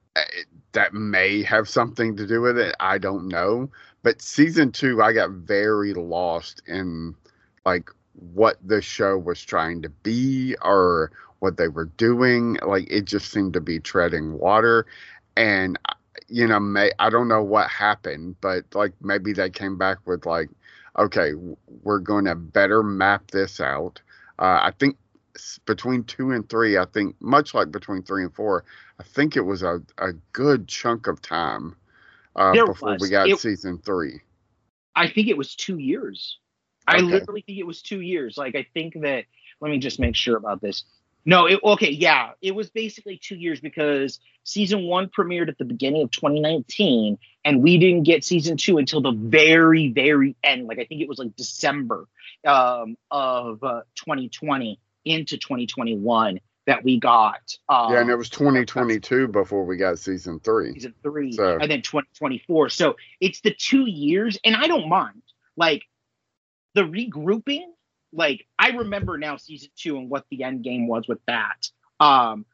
that may have something to do with it. I don't know. But season two, I got very lost in like what the show was trying to be or what they were doing. Like it just seemed to be treading water. And you know, may, I don't know what happened, but like maybe they came back with like, okay, we're going to better map this out. Uh, I think between two and three, I think much like between three and four, I think it was a, a good chunk of time uh, before was. we got it, season three. I think it was two years. Okay. I literally think it was two years. Like, I think that, let me just make sure about this. No, it, okay, yeah, it was basically two years because season one premiered at the beginning of twenty nineteen, and we didn't get season two until the very, very end. Like I think it was like December um, of uh, twenty twenty into twenty twenty-one that we got. Um, yeah, and it was twenty twenty-two before we got season three. Season three, so. And then twenty twenty-four. So it's the two years, and I don't mind. Like the regrouping. Like, I remember now season two and what the end game was with that. Um,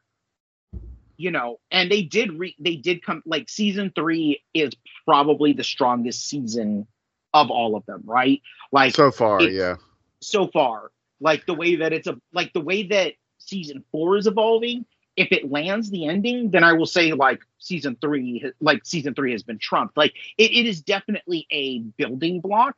you know, and they did, re- they did come, like, season three is probably the strongest season of all of them, right? Like, so far, yeah. So far. Like, the way that it's, a like, the way that season four is evolving, if it lands the ending, then I will say, like, season three, like, season three has been trumped. Like, it, it is definitely a building block.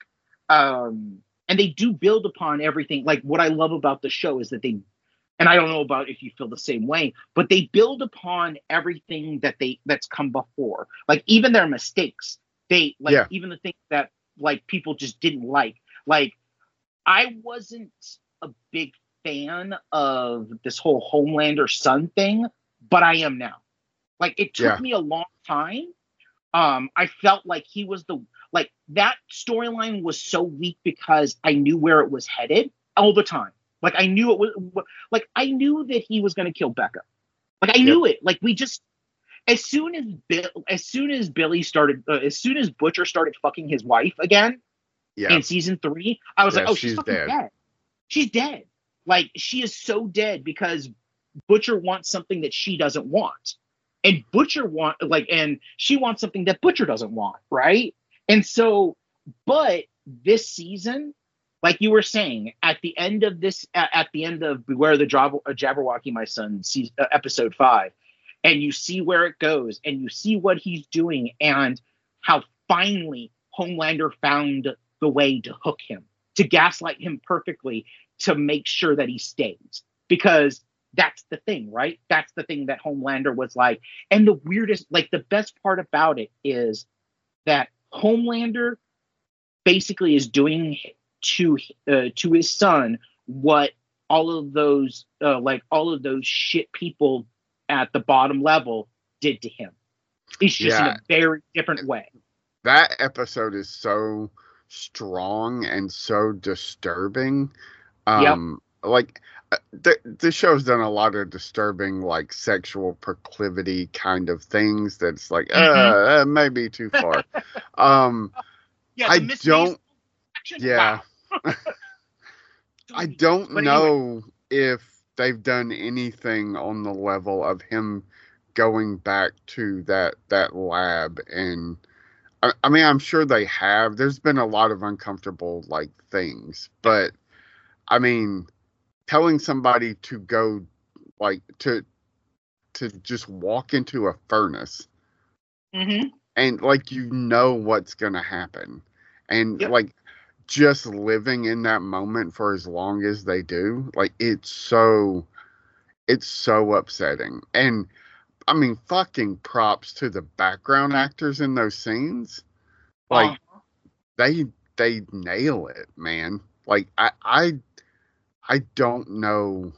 Um, And they do build upon everything. Like what I love about the show is that they, and I don't know about if you feel the same way, but they build upon everything that they that's come before. Like even their mistakes, they like yeah. even the things that like people just didn't like. Like I wasn't a big fan of this whole Homelander son thing, but I am now. Like it took yeah. me a long time. Um, I felt like he was the like that storyline was so weak because I knew where it was headed all the time. Like I knew it was like I knew that he was going to kill Becca. Like I yep. knew it. Like we just as soon as Bill, as soon as Billy started, uh, as soon as Butcher started fucking his wife again yeah. in season three, I was yeah, like, oh, she's, she's fucking dead. dead. She's dead. Like she is so dead because Butcher wants something that she doesn't want. And Butcher want like, and she wants something that Butcher doesn't want, right? And so, but this season, like you were saying, at the end of this, at, at the end of Beware the Jab- Jabberwocky, my son, season, uh, episode five, and you see where it goes, and you see what he's doing, and how finally Homelander found the way to hook him, to gaslight him perfectly, to make sure that he stays, because that's the thing, right? That's the thing that Homelander was like. And the weirdest, like the best part about it is that Homelander basically is doing to uh, to his son what all of those uh, like all of those shit people at the bottom level did to him. It's just yeah. in a very different way. That episode is so strong and so disturbing. Um, yep. Like the the show's done a lot of disturbing, like sexual proclivity kind of things. That's like, mm-hmm. uh, uh, maybe too far. um, Yeah, I the Miss don't. Maisel action? Yeah. Wow. I don't But know if they've done anything on the level of him going back to that that lab, and I, I mean I'm sure they have. There's been a lot of uncomfortable like things, but I mean telling somebody to go like to to just walk into a furnace Mm-hmm. and like you know what's gonna happen, and Yep. like just living in that moment for as long as they do, like it's so it's so upsetting. And I mean fucking props to the background actors in those scenes. Like Uh, they they nail it, man. Like I I I don't know.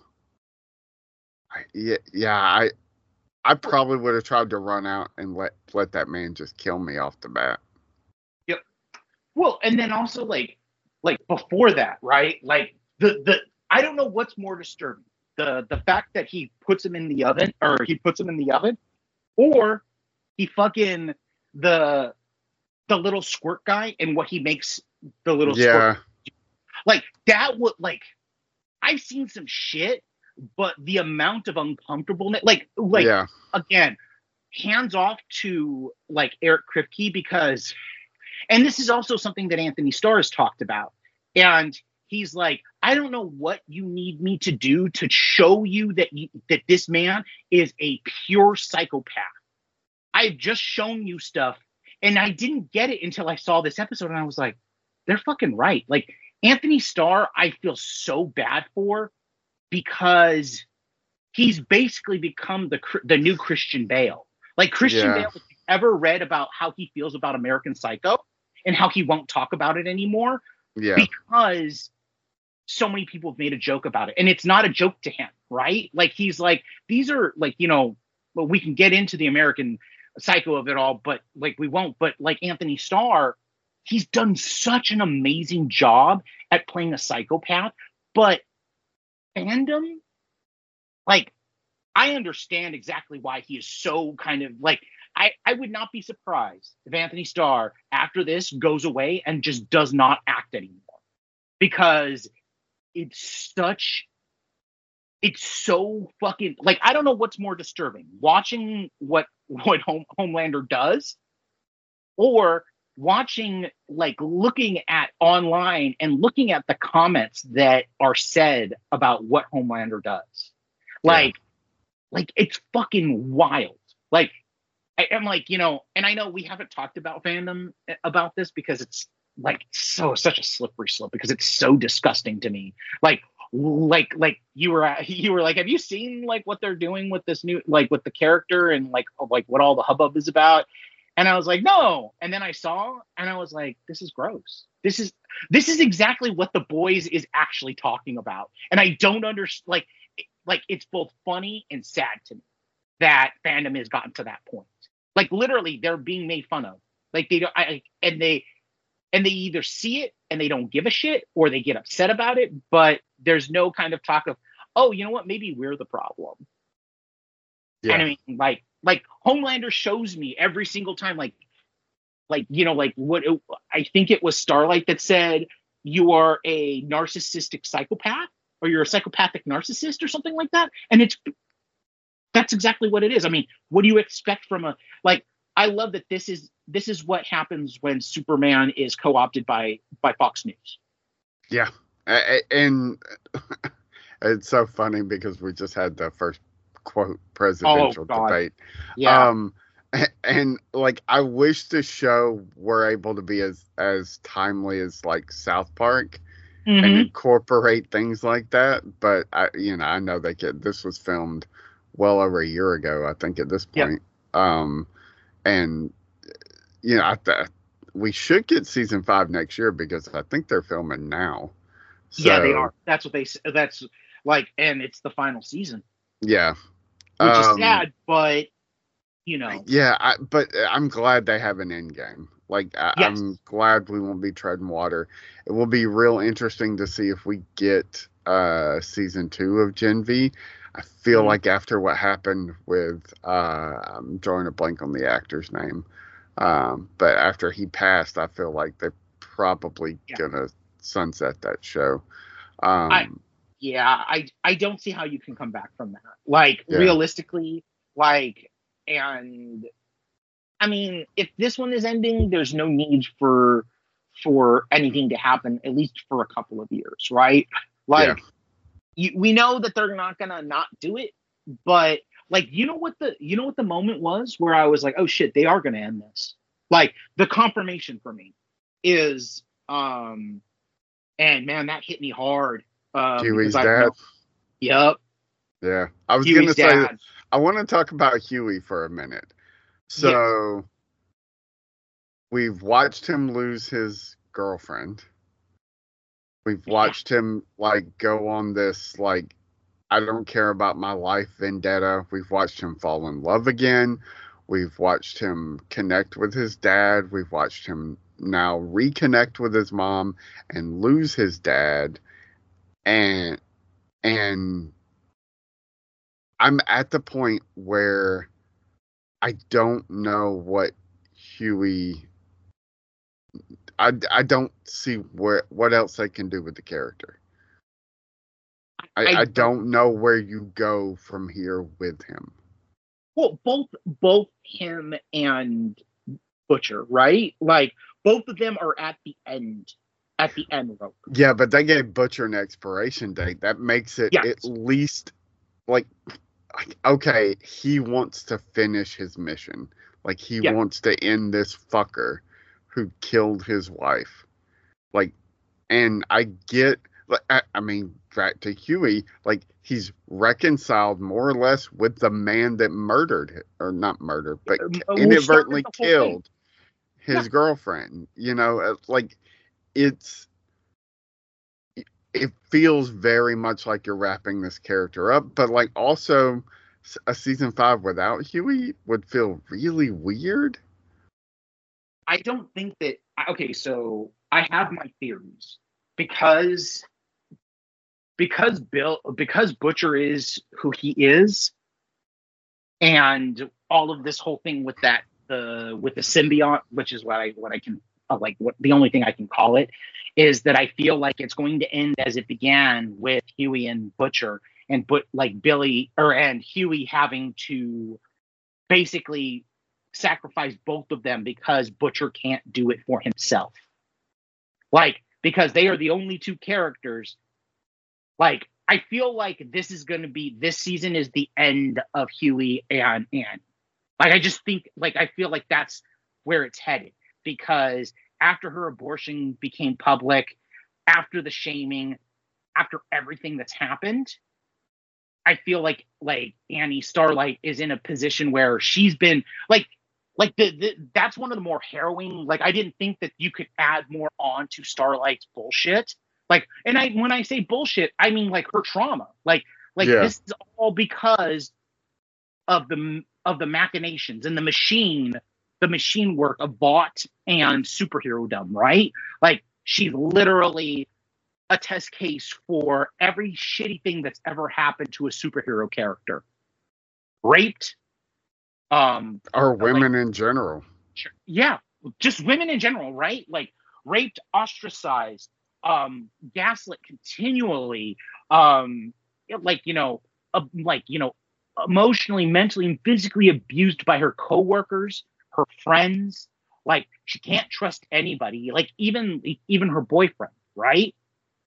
I, yeah, yeah, I I probably would have tried to run out and let let that man just kill me off the bat. yep. Well, and then also like like before that, right? Like the the I don't know what's more disturbing. The the fact that he puts him in the oven or he puts him in the oven or he fucking the the little squirt guy and what he makes the little Yeah, squirt. Like that would like I've seen some shit, but the amount of uncomfortableness like like yeah, again, hands off to like Eric Kripke because and this is also something that Anthony Starr has talked about. And he's like, I don't know what you need me to do to show you that you, that this man is a pure psychopath. I've just shown you stuff, and I didn't get it until I saw this episode, and I was like, they're fucking right. Like Anthony Starr, I feel so bad for because he's basically become the the new Christian Bale. Like Christian yeah, Bale, if you ever read about how he feels about American Psycho and how he won't talk about it anymore yeah, because so many people have made a joke about it. And it's not a joke to him, right? Like he's like, these are like, you know, well, we can get into the American Psycho of it all, but like we won't. But like Anthony Starr, he's done such an amazing job at playing a psychopath. But fandom, like, I understand exactly why he is so kind of like, I, I would not be surprised if Anthony Starr, after this, goes away and just does not act anymore. Because it's such, it's so fucking, like, I don't know what's more disturbing. Watching what, what Home, Homelander does or watching, like, looking at online and looking at the comments that are said about what Homelander does. Like, yeah. like it's fucking wild. Like, I, I'm like, you know, and I know we haven't talked about fandom about this because it's like so such a slippery slope because it's so disgusting to me. Like, like, like you were, you were like, have you seen like what they're doing with this new, like with the character and like, like what all the hubbub is about? And I was like, no. And then I saw, and I was like, this is gross. This is, this is exactly what The Boys is actually talking about. And I don't understand, like, like it's both funny and sad to me that fandom has gotten to that point. Like literally they're being made fun of. Like they don't, I, and they, and they either see it and they don't give a shit or they get upset about it, but there's no kind of talk of, oh, you know what? Maybe we're the problem. Yeah. And I mean, like, like Homelander shows me every single time, like, like, you know, like what it, I think it was Starlight that said you are a narcissistic psychopath or you're a psychopathic narcissist or something like that. And it's, that's exactly what it is. I mean, what do you expect from a, like, I love that this is, this is what happens when Superman is co-opted by, by Fox News. Yeah. And it's so funny because we just had the first quote presidential oh, debate. Yeah. Um, and like, I wish the show were able to be as, as timely as like South Park mm-hmm. and incorporate things like that. But I, you know, I know they could, this was filmed well over a year ago, I think at this point. Yep. Um, and you know, I th- we should get season five next year because I think they're filming now. So, yeah, they are. That's what they, that's like, and it's the final season. Yeah. Which um, is sad, but you know. Yeah, I, but I'm glad they have an end game. Like, I, yes. I'm glad we won't be treading water. It will be real interesting to see if we get uh, season two of Gen V. I feel mm-hmm. like after what happened with, uh, I'm drawing a blank on the actor's name, um, but after he passed, I feel like they probably Yeah. gonna sunset that show. Um, I, yeah, I I don't see how you can come back from that. Like Yeah. realistically, like, and I mean, if this one is ending, there's no need for for anything to happen, at least for a couple of years, right? Like, you, we know that they're not gonna not do it, but like, you know what the you know what the moment was where I was like, oh shit, they are gonna end this. Like the confirmation for me is, um, and man, that hit me hard. Um, Huey's because I dad. know, yep, Yeah, I was Huey's gonna say dad. I want to talk about Huey for a minute. So we've watched him lose his girlfriend. We've watched him like go on this like I don't care about my life vendetta. We've watched him fall in love again. We've watched him connect with his dad. We've watched him now reconnect with his mom and lose his dad. And and I'm at the point where I don't know what Huey I, I don't see where what else they can do with the character. I, I- I don't know where you go from here with him. Well, both both him and Butcher, right? Like both of them are at the end, at the end rope. Yeah, but they gave Butcher an expiration date. That makes it Yes. at least like, like, okay, he wants to finish his mission. Like he Yeah. wants to end this fucker who killed his wife. Like, and I get, like, I, I mean, back to Huey, like he's reconciled more or less with the man that murdered him, or not murdered, but Uh, well, inadvertently started the whole thing. killed his Yeah. girlfriend. You know, uh, like it's, it feels very much like you're wrapping this character up, but like also a season five without Huey would feel really weird. I don't think that. Okay, so I have my theories because because Bill because Butcher is who he is, and all of this whole thing with that the with the symbiote, which is what I what I can uh, like what the only thing I can call it is that I feel like it's going to end as it began with Huey and Butcher, and but like Billy or and Huey having to basically sacrifice both of them because Butcher can't do it for himself. Like, because they are the only two characters. Like, I feel like this is going to be, this season is the end of Huey and Anne. Like, I just think, like, I feel like that's where it's headed. Because after her abortion became public, after the shaming, after everything that's happened, I feel like, like, Annie Starlight is in a position where she's been, like, Like the, the that's one of the more harrowing. Like I didn't think that you could add more on to Starlight's bullshit. Like, and I when I say bullshit, I mean like her trauma. Like, like Yeah. this is all because of the of the machinations and the machine, the machine work of Vought and superhero-dom, right? Like she's literally a test case for every shitty thing that's ever happened to a superhero character. Raped. Um, Or like- women in general. Sure. Yeah, just women in general, right? Like raped, ostracized, um, gaslit continually, um, like you know, uh, like you know, emotionally, mentally, and physically abused by her coworkers, her friends. Like she can't trust anybody, like even even her boyfriend, right?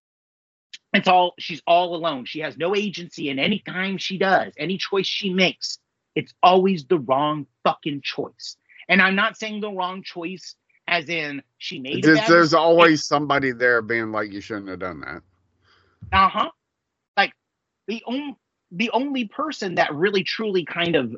It's all she's all alone. She has no agency in any time she does, any choice she makes. It's always the wrong fucking choice. And I'm not saying the wrong choice as in she made a There's, bad there's mistake. always somebody there being like, you shouldn't have done that. Uh-huh. Like the only the only person that really truly kind of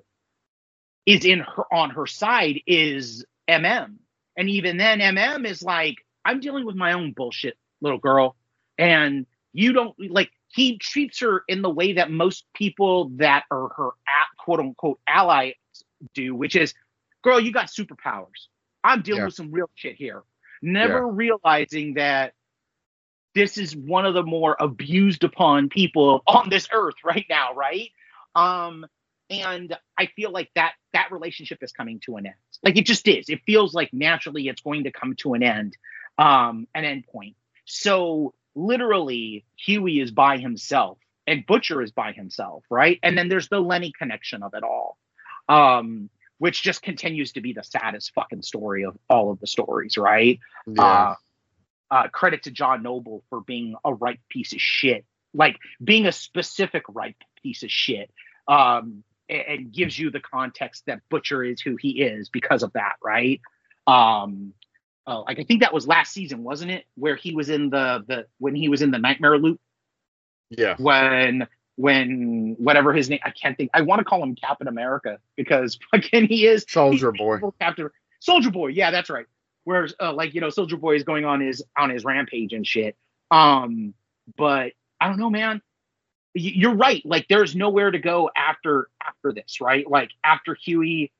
is in her on her side is M M. And even then M M is like, I'm dealing with my own bullshit, little girl. And you don't like he treats her in the way that most people that are her quote unquote allies do, which is, girl, you got superpowers. I'm dealing Yeah. with some real shit here. Never realizing that this is one of the more abused upon people on this earth right now, right? Um, and I feel like that that relationship is coming to an end. Like it just is. It feels like naturally it's going to come to an end. um, an endpoint. So literally, Huey is by himself and Butcher is by himself, right? And then there's the Lenny connection of it all, um, which just continues to be the saddest fucking story of all of the stories, right? Yeah. Uh, uh, credit to John Noble for being a ripe piece of shit, like being a specific ripe piece of shit, um, and, and gives you the context that Butcher is who he is because of that, right? Um, uh, like I think that was last season, wasn't it? Where he was in the the when he was in the nightmare loop. Yeah. When when whatever his name, I can't think. I want to call him Captain America because fucking he is Soldier Boy. Captain Soldier Boy. Yeah, that's right. Whereas, uh, like, you know, Soldier Boy is going on his on his rampage and shit. Um, but I don't know, man. Y- you're right. Like, there's nowhere to go after after this, right? Like, after Huey,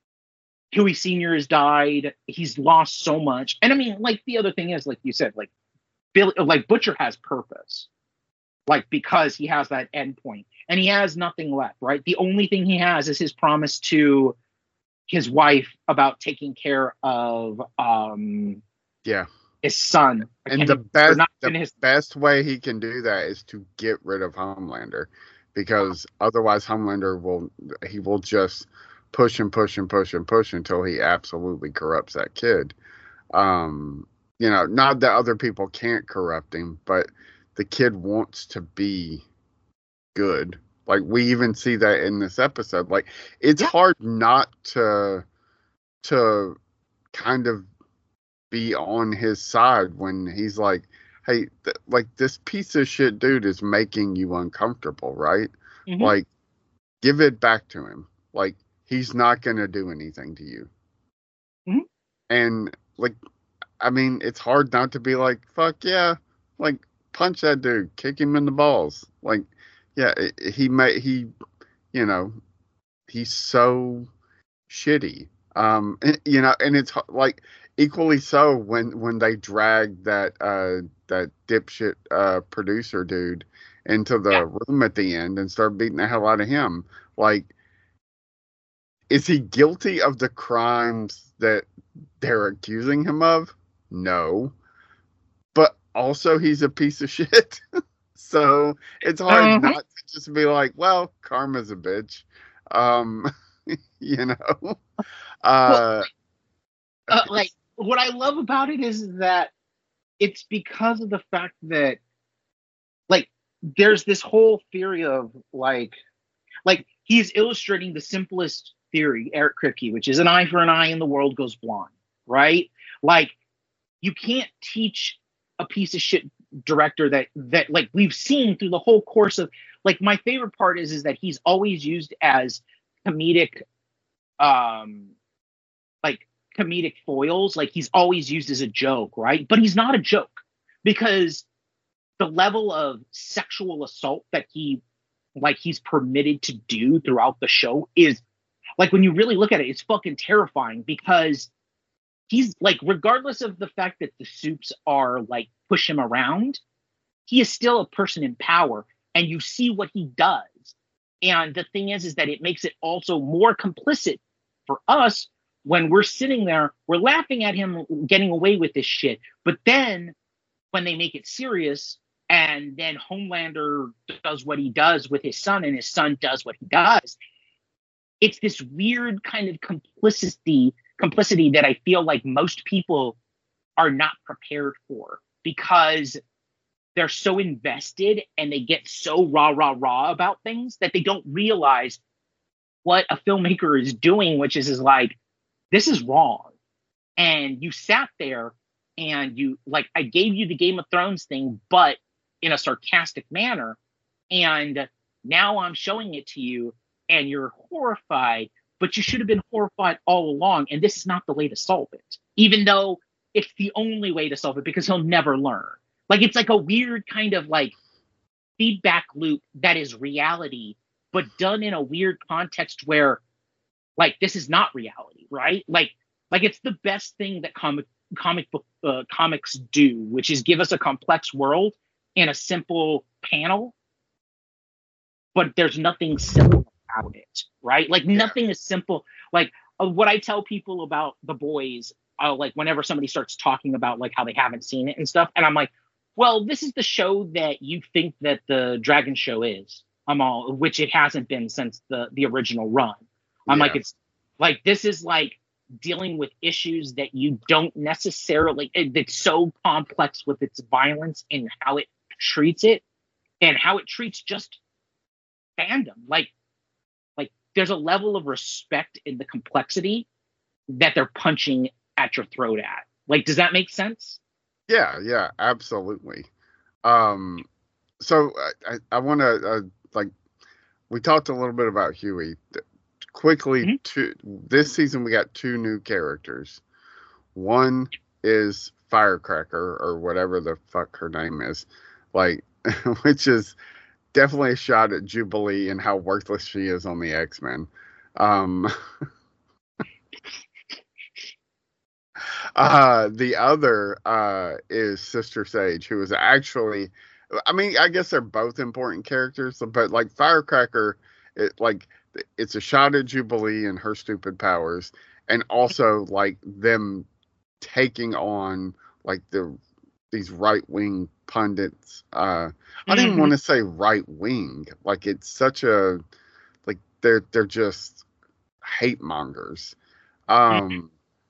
Huey Senior has died. He's lost so much. And I mean, like, the other thing is, like you said, like, Billy, like Butcher has purpose, like because he has that endpoint, and he has nothing left, right? The only thing he has is his promise to his wife about taking care of um Yeah. his son. I And can't the even- or best not the even his, best way he can do that is to get rid of Homelander, because otherwise Homelander will he will just push and push and push and push until he absolutely corrupts that kid. Um, you know, not that other people can't corrupt him, but the kid wants to be good. Like, we even see that in this episode. Like, it's Yeah. hard not to to kind of be on his side when he's like, hey, th- like, this piece of shit dude is making you uncomfortable, right? Mhm. Like, give it back to him. Like, he's not going to do anything to you. Mhm. And, like, I mean, it's hard not to be like, fuck yeah, like, punch that dude, kick him in the balls. Like, yeah, it, he may, he, you know, he's so shitty. Um, and, you know, and it's h- like equally so when when they drag that uh that dipshit uh producer dude into the Yeah. room at the end and start beating the hell out of him. Like, is he guilty of the crimes that they're accusing him of? No. But also he's a piece of shit. So it's hard Mhm. not to just be like, well, karma's a bitch. Um, you know? Uh, uh, like what I love about it is that it's because of the fact that like there's this whole theory of like like he's illustrating the simplest theory, Eric Kripke, which is an eye for an eye and the world goes blind, right? Like, you can't teach a piece of shit director that that like we've seen through the whole course of, like, my favorite part is is that he's always used as comedic um like comedic foils. Like, he's always used as a joke, right? But he's not a joke, because the level of sexual assault that he like he's permitted to do throughout the show is, like, when you really look at it, it's fucking terrifying, because he's like, regardless of the fact that the soups are like push him around, he is still a person in power, and you see what he does. And the thing is, is that it makes it also more complicit for us when we're sitting there, we're laughing at him getting away with this shit. But then when they make it serious, and then Homelander does what he does with his son, and his son does what he does, it's this weird kind of complicity complicity that I feel like most people are not prepared for, because they're so invested and they get so rah, rah, rah about things that they don't realize what a filmmaker is doing, which is, is like, this is wrong. And you sat there and you, like, I gave you the Game of Thrones thing, but in a sarcastic manner. And now I'm showing it to you and you're horrified, but you should have been horrified all along. And this is not the way to solve it, even though it's the only way to solve it, because he'll never learn. Like, it's like a weird kind of like feedback loop that is reality, but done in a weird context where, like, this is not reality, right? Like, like it's the best thing that comic comic book uh, comics do, which is give us a complex world in a simple panel, but there's nothing simple about it, right? Like, nothing is simple. Like, uh, what I tell people about The Boys, uh, like whenever somebody starts talking about like how they haven't seen it and stuff, and I'm like, well, this is the show that you think that the Dragon Show is. I'm all, which it hasn't been since the the original run. I'm Yeah. like, it's like this is like dealing with issues that you don't necessarily. It, it's so complex with its violence and how it treats it, and how it treats just fandom. Like, like there's a level of respect in the complexity that they're punching at your throat at. Like, does that make sense? Yeah, yeah, absolutely. Um, so I, I, I want to uh, like we talked a little bit about Huey. Quickly, Mhm. two, this season we got two new characters. One is Firecracker or whatever the fuck her name is, like, which is definitely a shot at Jubilee and how worthless she is on the X-Men. Um, Uh, the other uh, is Sister Sage, who is actually, I mean, I guess they're both important characters, but like Firecracker, it like it's a shot at Jubilee and her stupid powers, and also like them taking on like the these right wing pundits. Uh, I didn't Mhm. want to say right wing, like it's such a like they're they're just hate mongers. Um.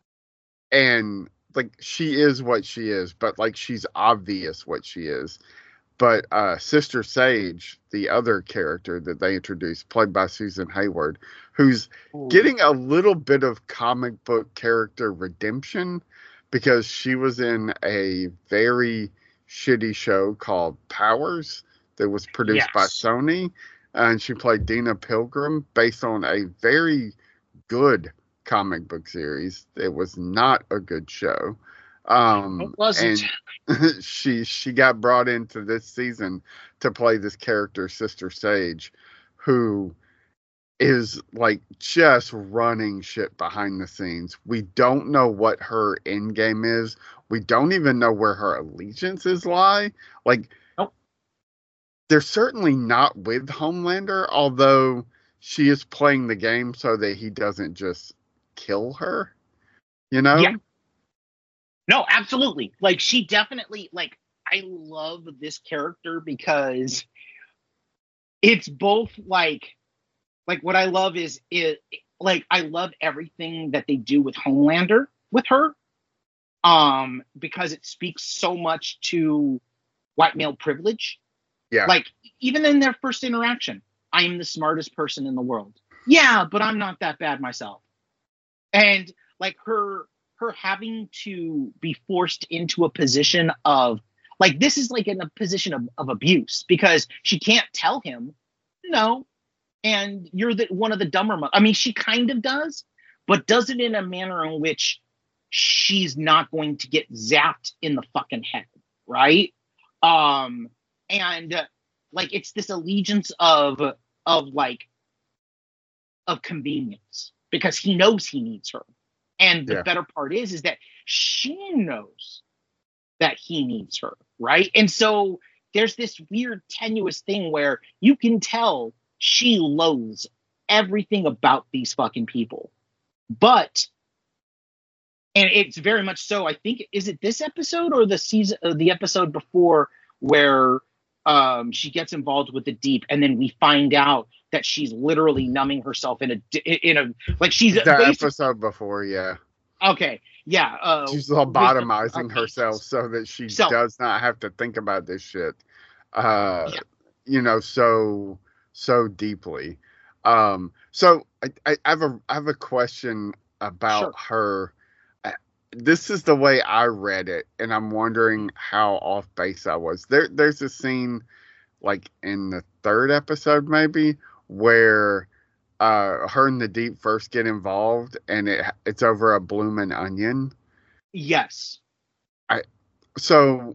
And like she is what she is, but like she's obvious what she is. But uh, Sister Sage, the other character that they introduced, played by Susan Hayward, who's Ooh. getting a little bit of comic book character redemption because she was in a very shitty show called Powers that was produced by Yes. Sony, and she played Dina Pilgrim based on a very good comic book series. It was not a good show. Um, It wasn't. And she she got brought into this season to play this character, Sister Sage, who is like just running shit behind the scenes. We don't know what her end game is. We don't even know where her allegiances lie. Like, Nope. they're certainly not with Homelander, although she is playing the game so that he doesn't just kill her, you know? Yeah. No, absolutely. Like, she definitely, like, I love this character because it's both like, like what I love is it, like, I love everything that they do with Homelander with her, um, because it speaks so much to white male privilege. Yeah. Like, even in their first interaction, I am the smartest person in the world. Yeah, but I'm not that bad myself. And like her her having to be forced into a position of like this is like in a position of, of abuse because she can't tell him no, and you're the one of the dumber mo- I mean, she kind of does, but does it in a manner in which she's not going to get zapped in the fucking head, right? Um and uh, like it's this allegiance of of like of convenience because he knows he needs her. And the Yeah. better part is, is that she knows that he needs her, right? And so there's this weird tenuous thing where you can tell she loathes everything about these fucking people. But, and it's very much so, I think, is it this episode or the season, or the episode before where um, she gets involved with the Deep and then we find out that she's literally numbing herself in a, in a, like she's The basically, episode before, yeah. okay, yeah. Uh, She's with the- lobotomizing okay. herself so that she So- does not have to think about this shit. Uh, Yeah. You know, so so deeply. Um, so I, I have a I have a question about her. Uh, This is the way I read it, and I'm wondering how off base I was. There, there's a scene like in the third episode, maybe, where uh, her and the Deep first get involved, and it it's over a bloomin' onion. Yes. So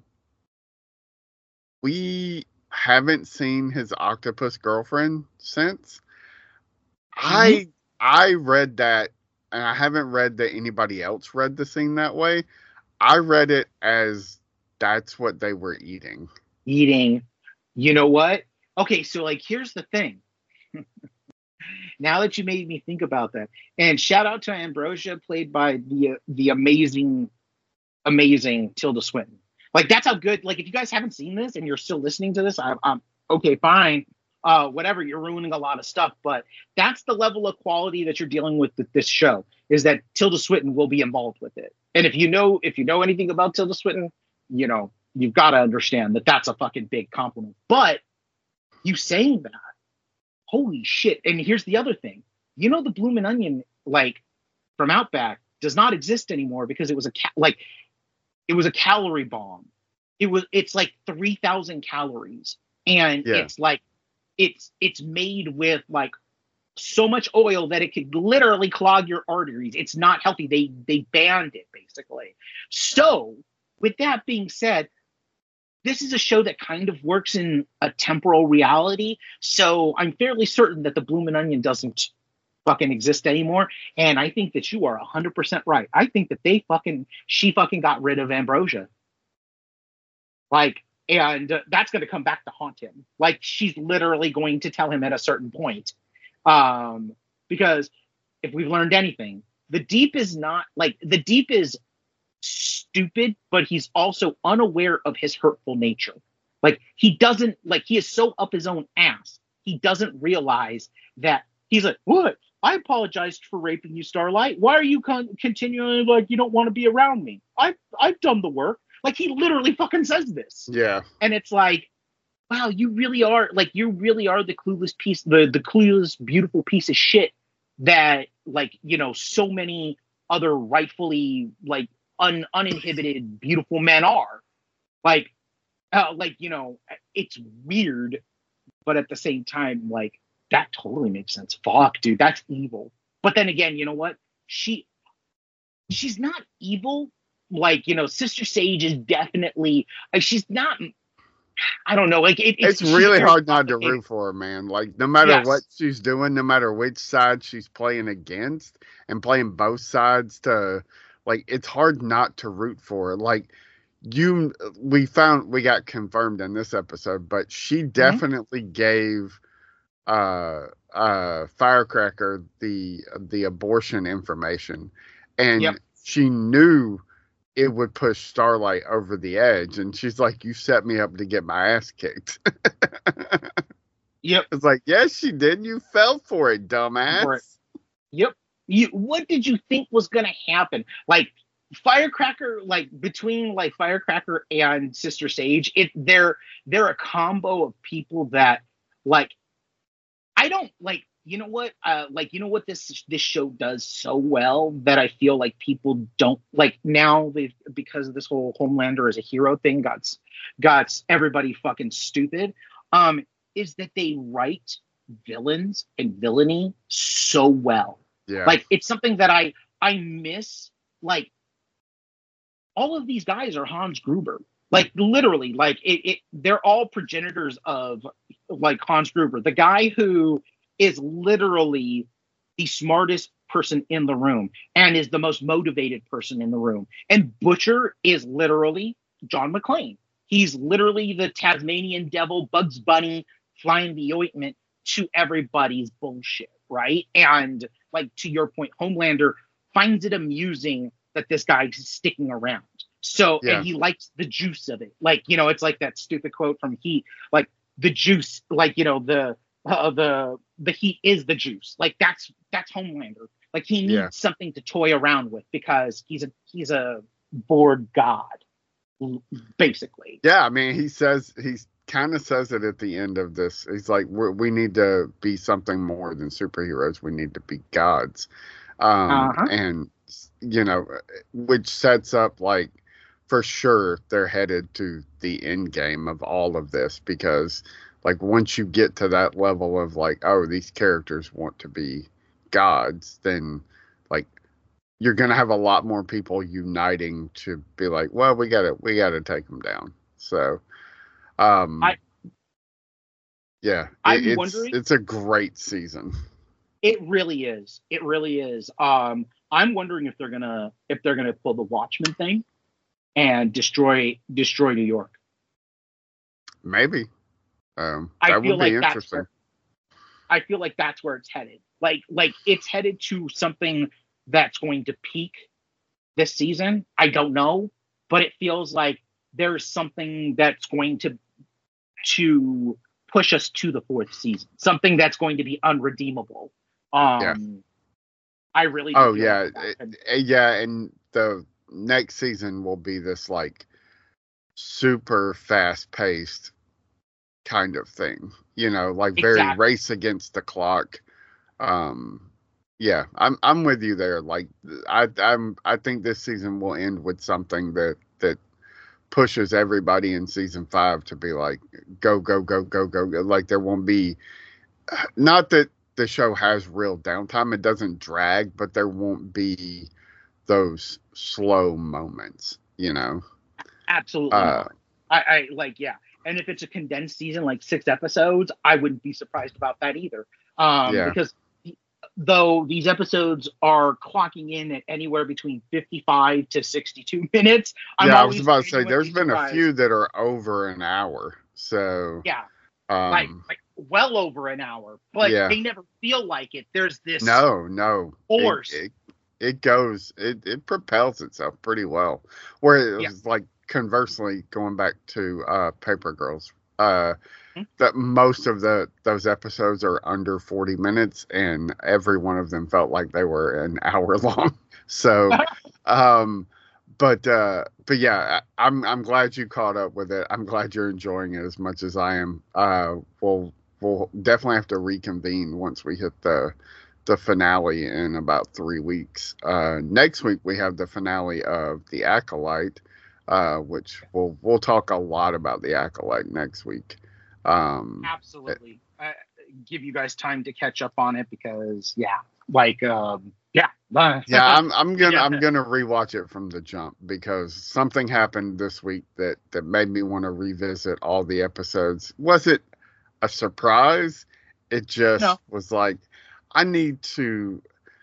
we haven't seen his octopus girlfriend since. I I read that, and I haven't read that anybody else read the scene that way. I read it as that's what they were eating. Eating. You know what? Okay, so like here's the thing. Now that you made me think about that, and shout out to Ambrosia, played by the the amazing, amazing Tilda Swinton. Like that's how good. Like if you guys haven't seen this and you're still listening to this, I, I'm okay, fine. Uh, whatever, you're ruining a lot of stuff, but that's the level of quality that you're dealing with with this show. Is that Tilda Swinton will be involved with it, and if you know if you know anything about Tilda Swinton, you know you've got to understand that that's a fucking big compliment. But you saying that, holy shit! And here's the other thing: you know, the Bloomin' Onion, like from Outback, does not exist anymore because it was a ca- like it was a calorie bomb. It was it's like three thousand calories, and Yeah. it's like. It's it's made with like so much oil that it could literally clog your arteries. It's not healthy. They they banned it basically. So with that being said, this is a show that kind of works in a temporal reality. So I'm fairly certain that the Bloomin' Onion doesn't fucking exist anymore. And I think that you are one hundred percent right. I think that they fucking she fucking got rid of Ambrosia. Like. And uh, that's going to come back to haunt him. Like she's literally going to tell him at a certain point. Um, because if we've learned anything, the Deep is not like the Deep is stupid, but he's also unaware of his hurtful nature. Like he doesn't like he is so up his own ass. He doesn't realize that he's like, what? I apologized for raping you, Starlight. Why are you con- continually like you don't want to be around me? I've I've done the work. Like he literally fucking says this. Yeah. And it's like, wow, you really are like you really are the clueless piece, the the clueless, beautiful piece of shit that like, you know, so many other rightfully like un, uninhibited, beautiful men are. Like uh, like, you know, it's weird, but at the same time, like that totally makes sense. Fuck, dude, that's evil. But then again, you know what? She she's not evil. Like, you know, Sister Sage is definitely like she's not I don't know, like it, it's, it's really hard not to root for her, man. Like no matter Yes. what she's doing, no matter which side she's playing against and playing both sides to like it's hard not to root for her. Like you we found we got confirmed in this episode, but she definitely mm-hmm. gave uh uh Firecracker the the abortion information. And yep. she knew it would push Starlight over the edge. And she's like, you set me up to get my ass kicked. Yep. It's like, yes, she did. You fell for it, dumbass. For it. Yep. You, what did you think was going to happen? Like, Firecracker, like, between, like, Firecracker and Sister Sage, it they're, they're a combo of people that, like, I don't, like, you know what? Uh, like, you know what this this show does so well that I feel like people don't like now they because of this whole Homelander as a hero thing got got everybody fucking stupid. Um, is that they write villains and villainy so well. Yeah. Like it's something that I I miss. Like all of these guys are Hans Gruber. Like literally, like it, it they're all progenitors of like Hans Gruber, the guy who is literally the smartest person in the room and is the most motivated person in the room. And Butcher is literally John McClane. He's literally the Tasmanian devil, Bugs Bunny, flying the ointment to everybody's bullshit, right? And like to your point, Homelander finds it amusing that this guy's sticking around. So, yeah. and he likes the juice of it. Like, you know, it's like that stupid quote from Heat, like the juice, like, you know, the, uh, the, the heat is the juice. Like that's, that's Homelander. Like he needs yeah. something to toy around with because he's a, he's a bored god, basically. Yeah. I mean, he says, he's kind of says it at the end of this. He's like, We're, we need to be something more than superheroes. We need to be gods. Um, uh-huh. and you know, which sets up like, for sure they're headed to the end game of all of this because like once you get to that level of like, oh, these characters want to be gods, then like you're going to have a lot more people uniting to be like, well, we got to, we got to take them down. So, um, I, yeah, I'm it, it's, wondering, it's a great season. It really is. It really is. Um, I'm wondering if they're going to, if they're going to pull the Watchmen thing and destroy, destroy New York. Maybe. Um, I that feel would like be that's interesting. where, I feel like that's where it's headed. Like like it's headed to something that's going to peak this season. I don't know, but it feels like there's something that's going to to push us to the fourth season. Something that's going to be unredeemable. Um Yeah. I really do Oh feel yeah, like that. it- it- yeah, and the next season will be this like super fast paced kind of thing. You know, like very Exactly. race against the clock. Um, yeah, I'm I'm with you there. Like I I'm I think this season will end with something that that pushes everybody in season five to be like go go go go go go. Like there won't be, not that the show has real downtime. It doesn't drag, but there won't be those slow moments. You know. Absolutely Uh, not. I, I like, yeah. And if it's a condensed season, like six episodes, I wouldn't be surprised about that either. Um, Yeah. Because though these episodes are clocking in at anywhere between fifty-five to sixty-two minutes, I'm yeah, I was always about to say genuinely there's been a surprised. few that are over an hour. So Yeah, um, like like well over an hour, but Yeah. they never feel like it. There's this no, no, force. It, it, it goes, it, it propels itself pretty well. Where it Yeah. was like conversely going back to uh, Paper Girls, uh, Hmm? that most of the those episodes are under forty minutes, and every one of them felt like they were an hour long. So, um, but uh, but yeah, I- I'm I'm glad you caught up with it. I'm glad you're enjoying it as much as I am. Uh, we'll we'll definitely have to reconvene once we hit the the finale in about three weeks. Uh, next week we have the finale of The Acolyte, uh, which we'll we'll talk a lot about The Acolyte next week. Um, Absolutely. I give you guys time to catch up on it because, yeah, like, um, yeah. yeah, I'm I'm gonna Yeah. I'm gonna rewatch it from the jump because something happened this week that that made me want to revisit all the episodes. Was it a surprise? It just No. was like I need to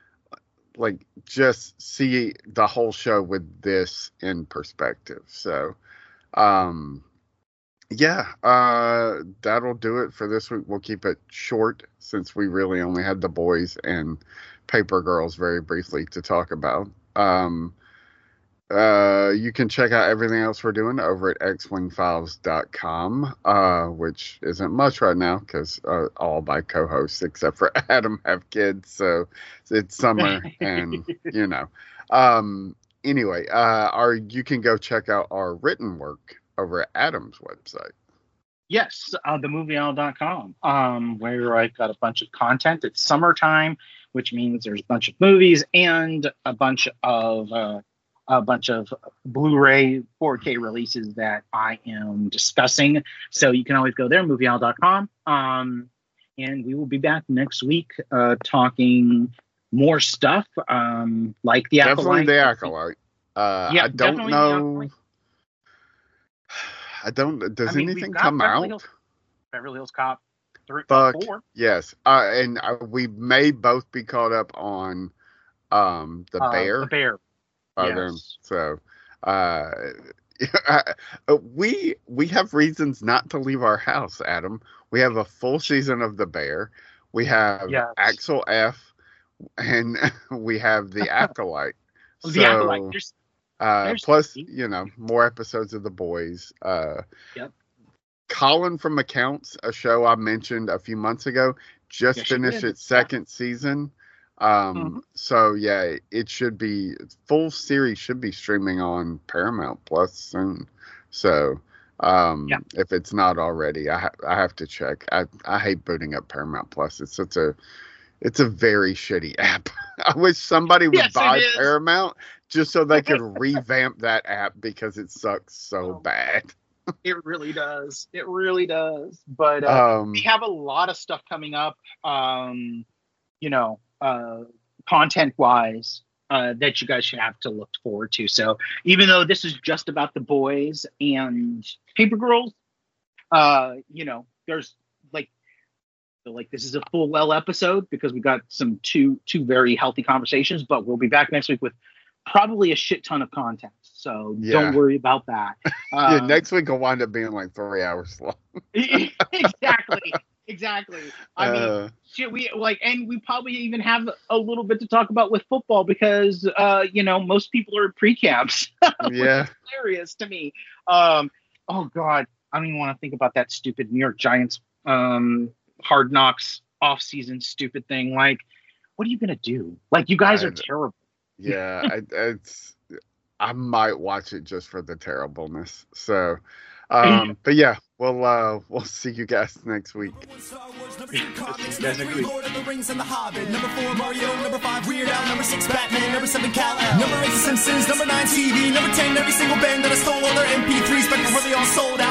like just see the whole show with this in perspective. So, um, yeah, uh, that'll do it for this week. We'll keep it short since we really only had the boys and Paper Girls very briefly to talk about. Um, uh, you can check out everything else we're doing over at x wing files dot com, uh, which isn't much right now because uh, all my co-hosts except for Adam have kids, so it's summer and you know. Um, anyway, uh, our you can go check out our written work over at Adam's website. Yes, uh, the movie owl dot com, um, where I've got a bunch of content. It's summertime, which means there's a bunch of movies and a bunch of uh, a bunch of Blu-ray four K releases that I am discussing. So you can always go there, movie owl dot com. Um, and we will be back next week uh, talking more stuff um, like the Definitely Acolyte. the Acolyte. Uh, Yeah, I don't definitely The know. Acolyte. I don't. Does I mean, we've anything got come Beverly out? Hills- Beverly Hills Cop three, Fuck four. yes. Uh, and uh, we may both be caught up on um the Uh, bear. The Bear. Uh, Yes. them. So, uh, we we have reasons not to leave our house, Adam. We have a full season of The Bear. We have Yes. Axel F, and we have The Acolyte. The So, Acolyte. There's uh, there's- plus, you know, more episodes of The Boys. Uh, Yep. Colin from Accounts, a show I mentioned a few months ago, just Yes, you finished did. its second season. Um, Mhm. So yeah, it should be full series should be streaming on Paramount Plus soon. So um, Yeah. if it's not already, I ha- I have to check. I I hate booting up Paramount Plus. It's such a it's a very shitty app. I wish somebody would Yes, it buy is. Paramount just so they could revamp that app because it sucks so Oh. bad. It really does. It really does. But uh, Um, we have a lot of stuff coming up. Um, you know, uh, content wise, uh, that you guys should have to look forward to. So even though this is just about the boys and Paper Girls, uh, you know, there's like, like this is a full well episode because we got some two two very healthy conversations. But we'll be back next week with probably a shit ton of content. So Yeah. don't worry about that. yeah, Um, next week will wind up being like three hours long. exactly. Exactly. I mean, Uh, shit, we like, and we probably even have a little bit to talk about with football because, uh, you know, most people are pre-camps, which yeah. is hilarious to me. Um, oh God, I don't even want to think about that stupid New York Giants um, Hard Knocks off-season stupid thing. Like, what are you gonna do? Like, you guys are I- terrible. Yeah, I, it's. I might watch it just for the terribleness. So, um, but yeah, we'll uh, we'll see you guys next week. Star Wars, number two comics, Guys, number three agree. Lord of the Rings and the Hobbit, number four Mario, number five Weird Al, number six Batman, number seven Kal-El, number eight The Simpsons, number nine T V, number ten every single band that I stole all their M P threes back before they all sold out.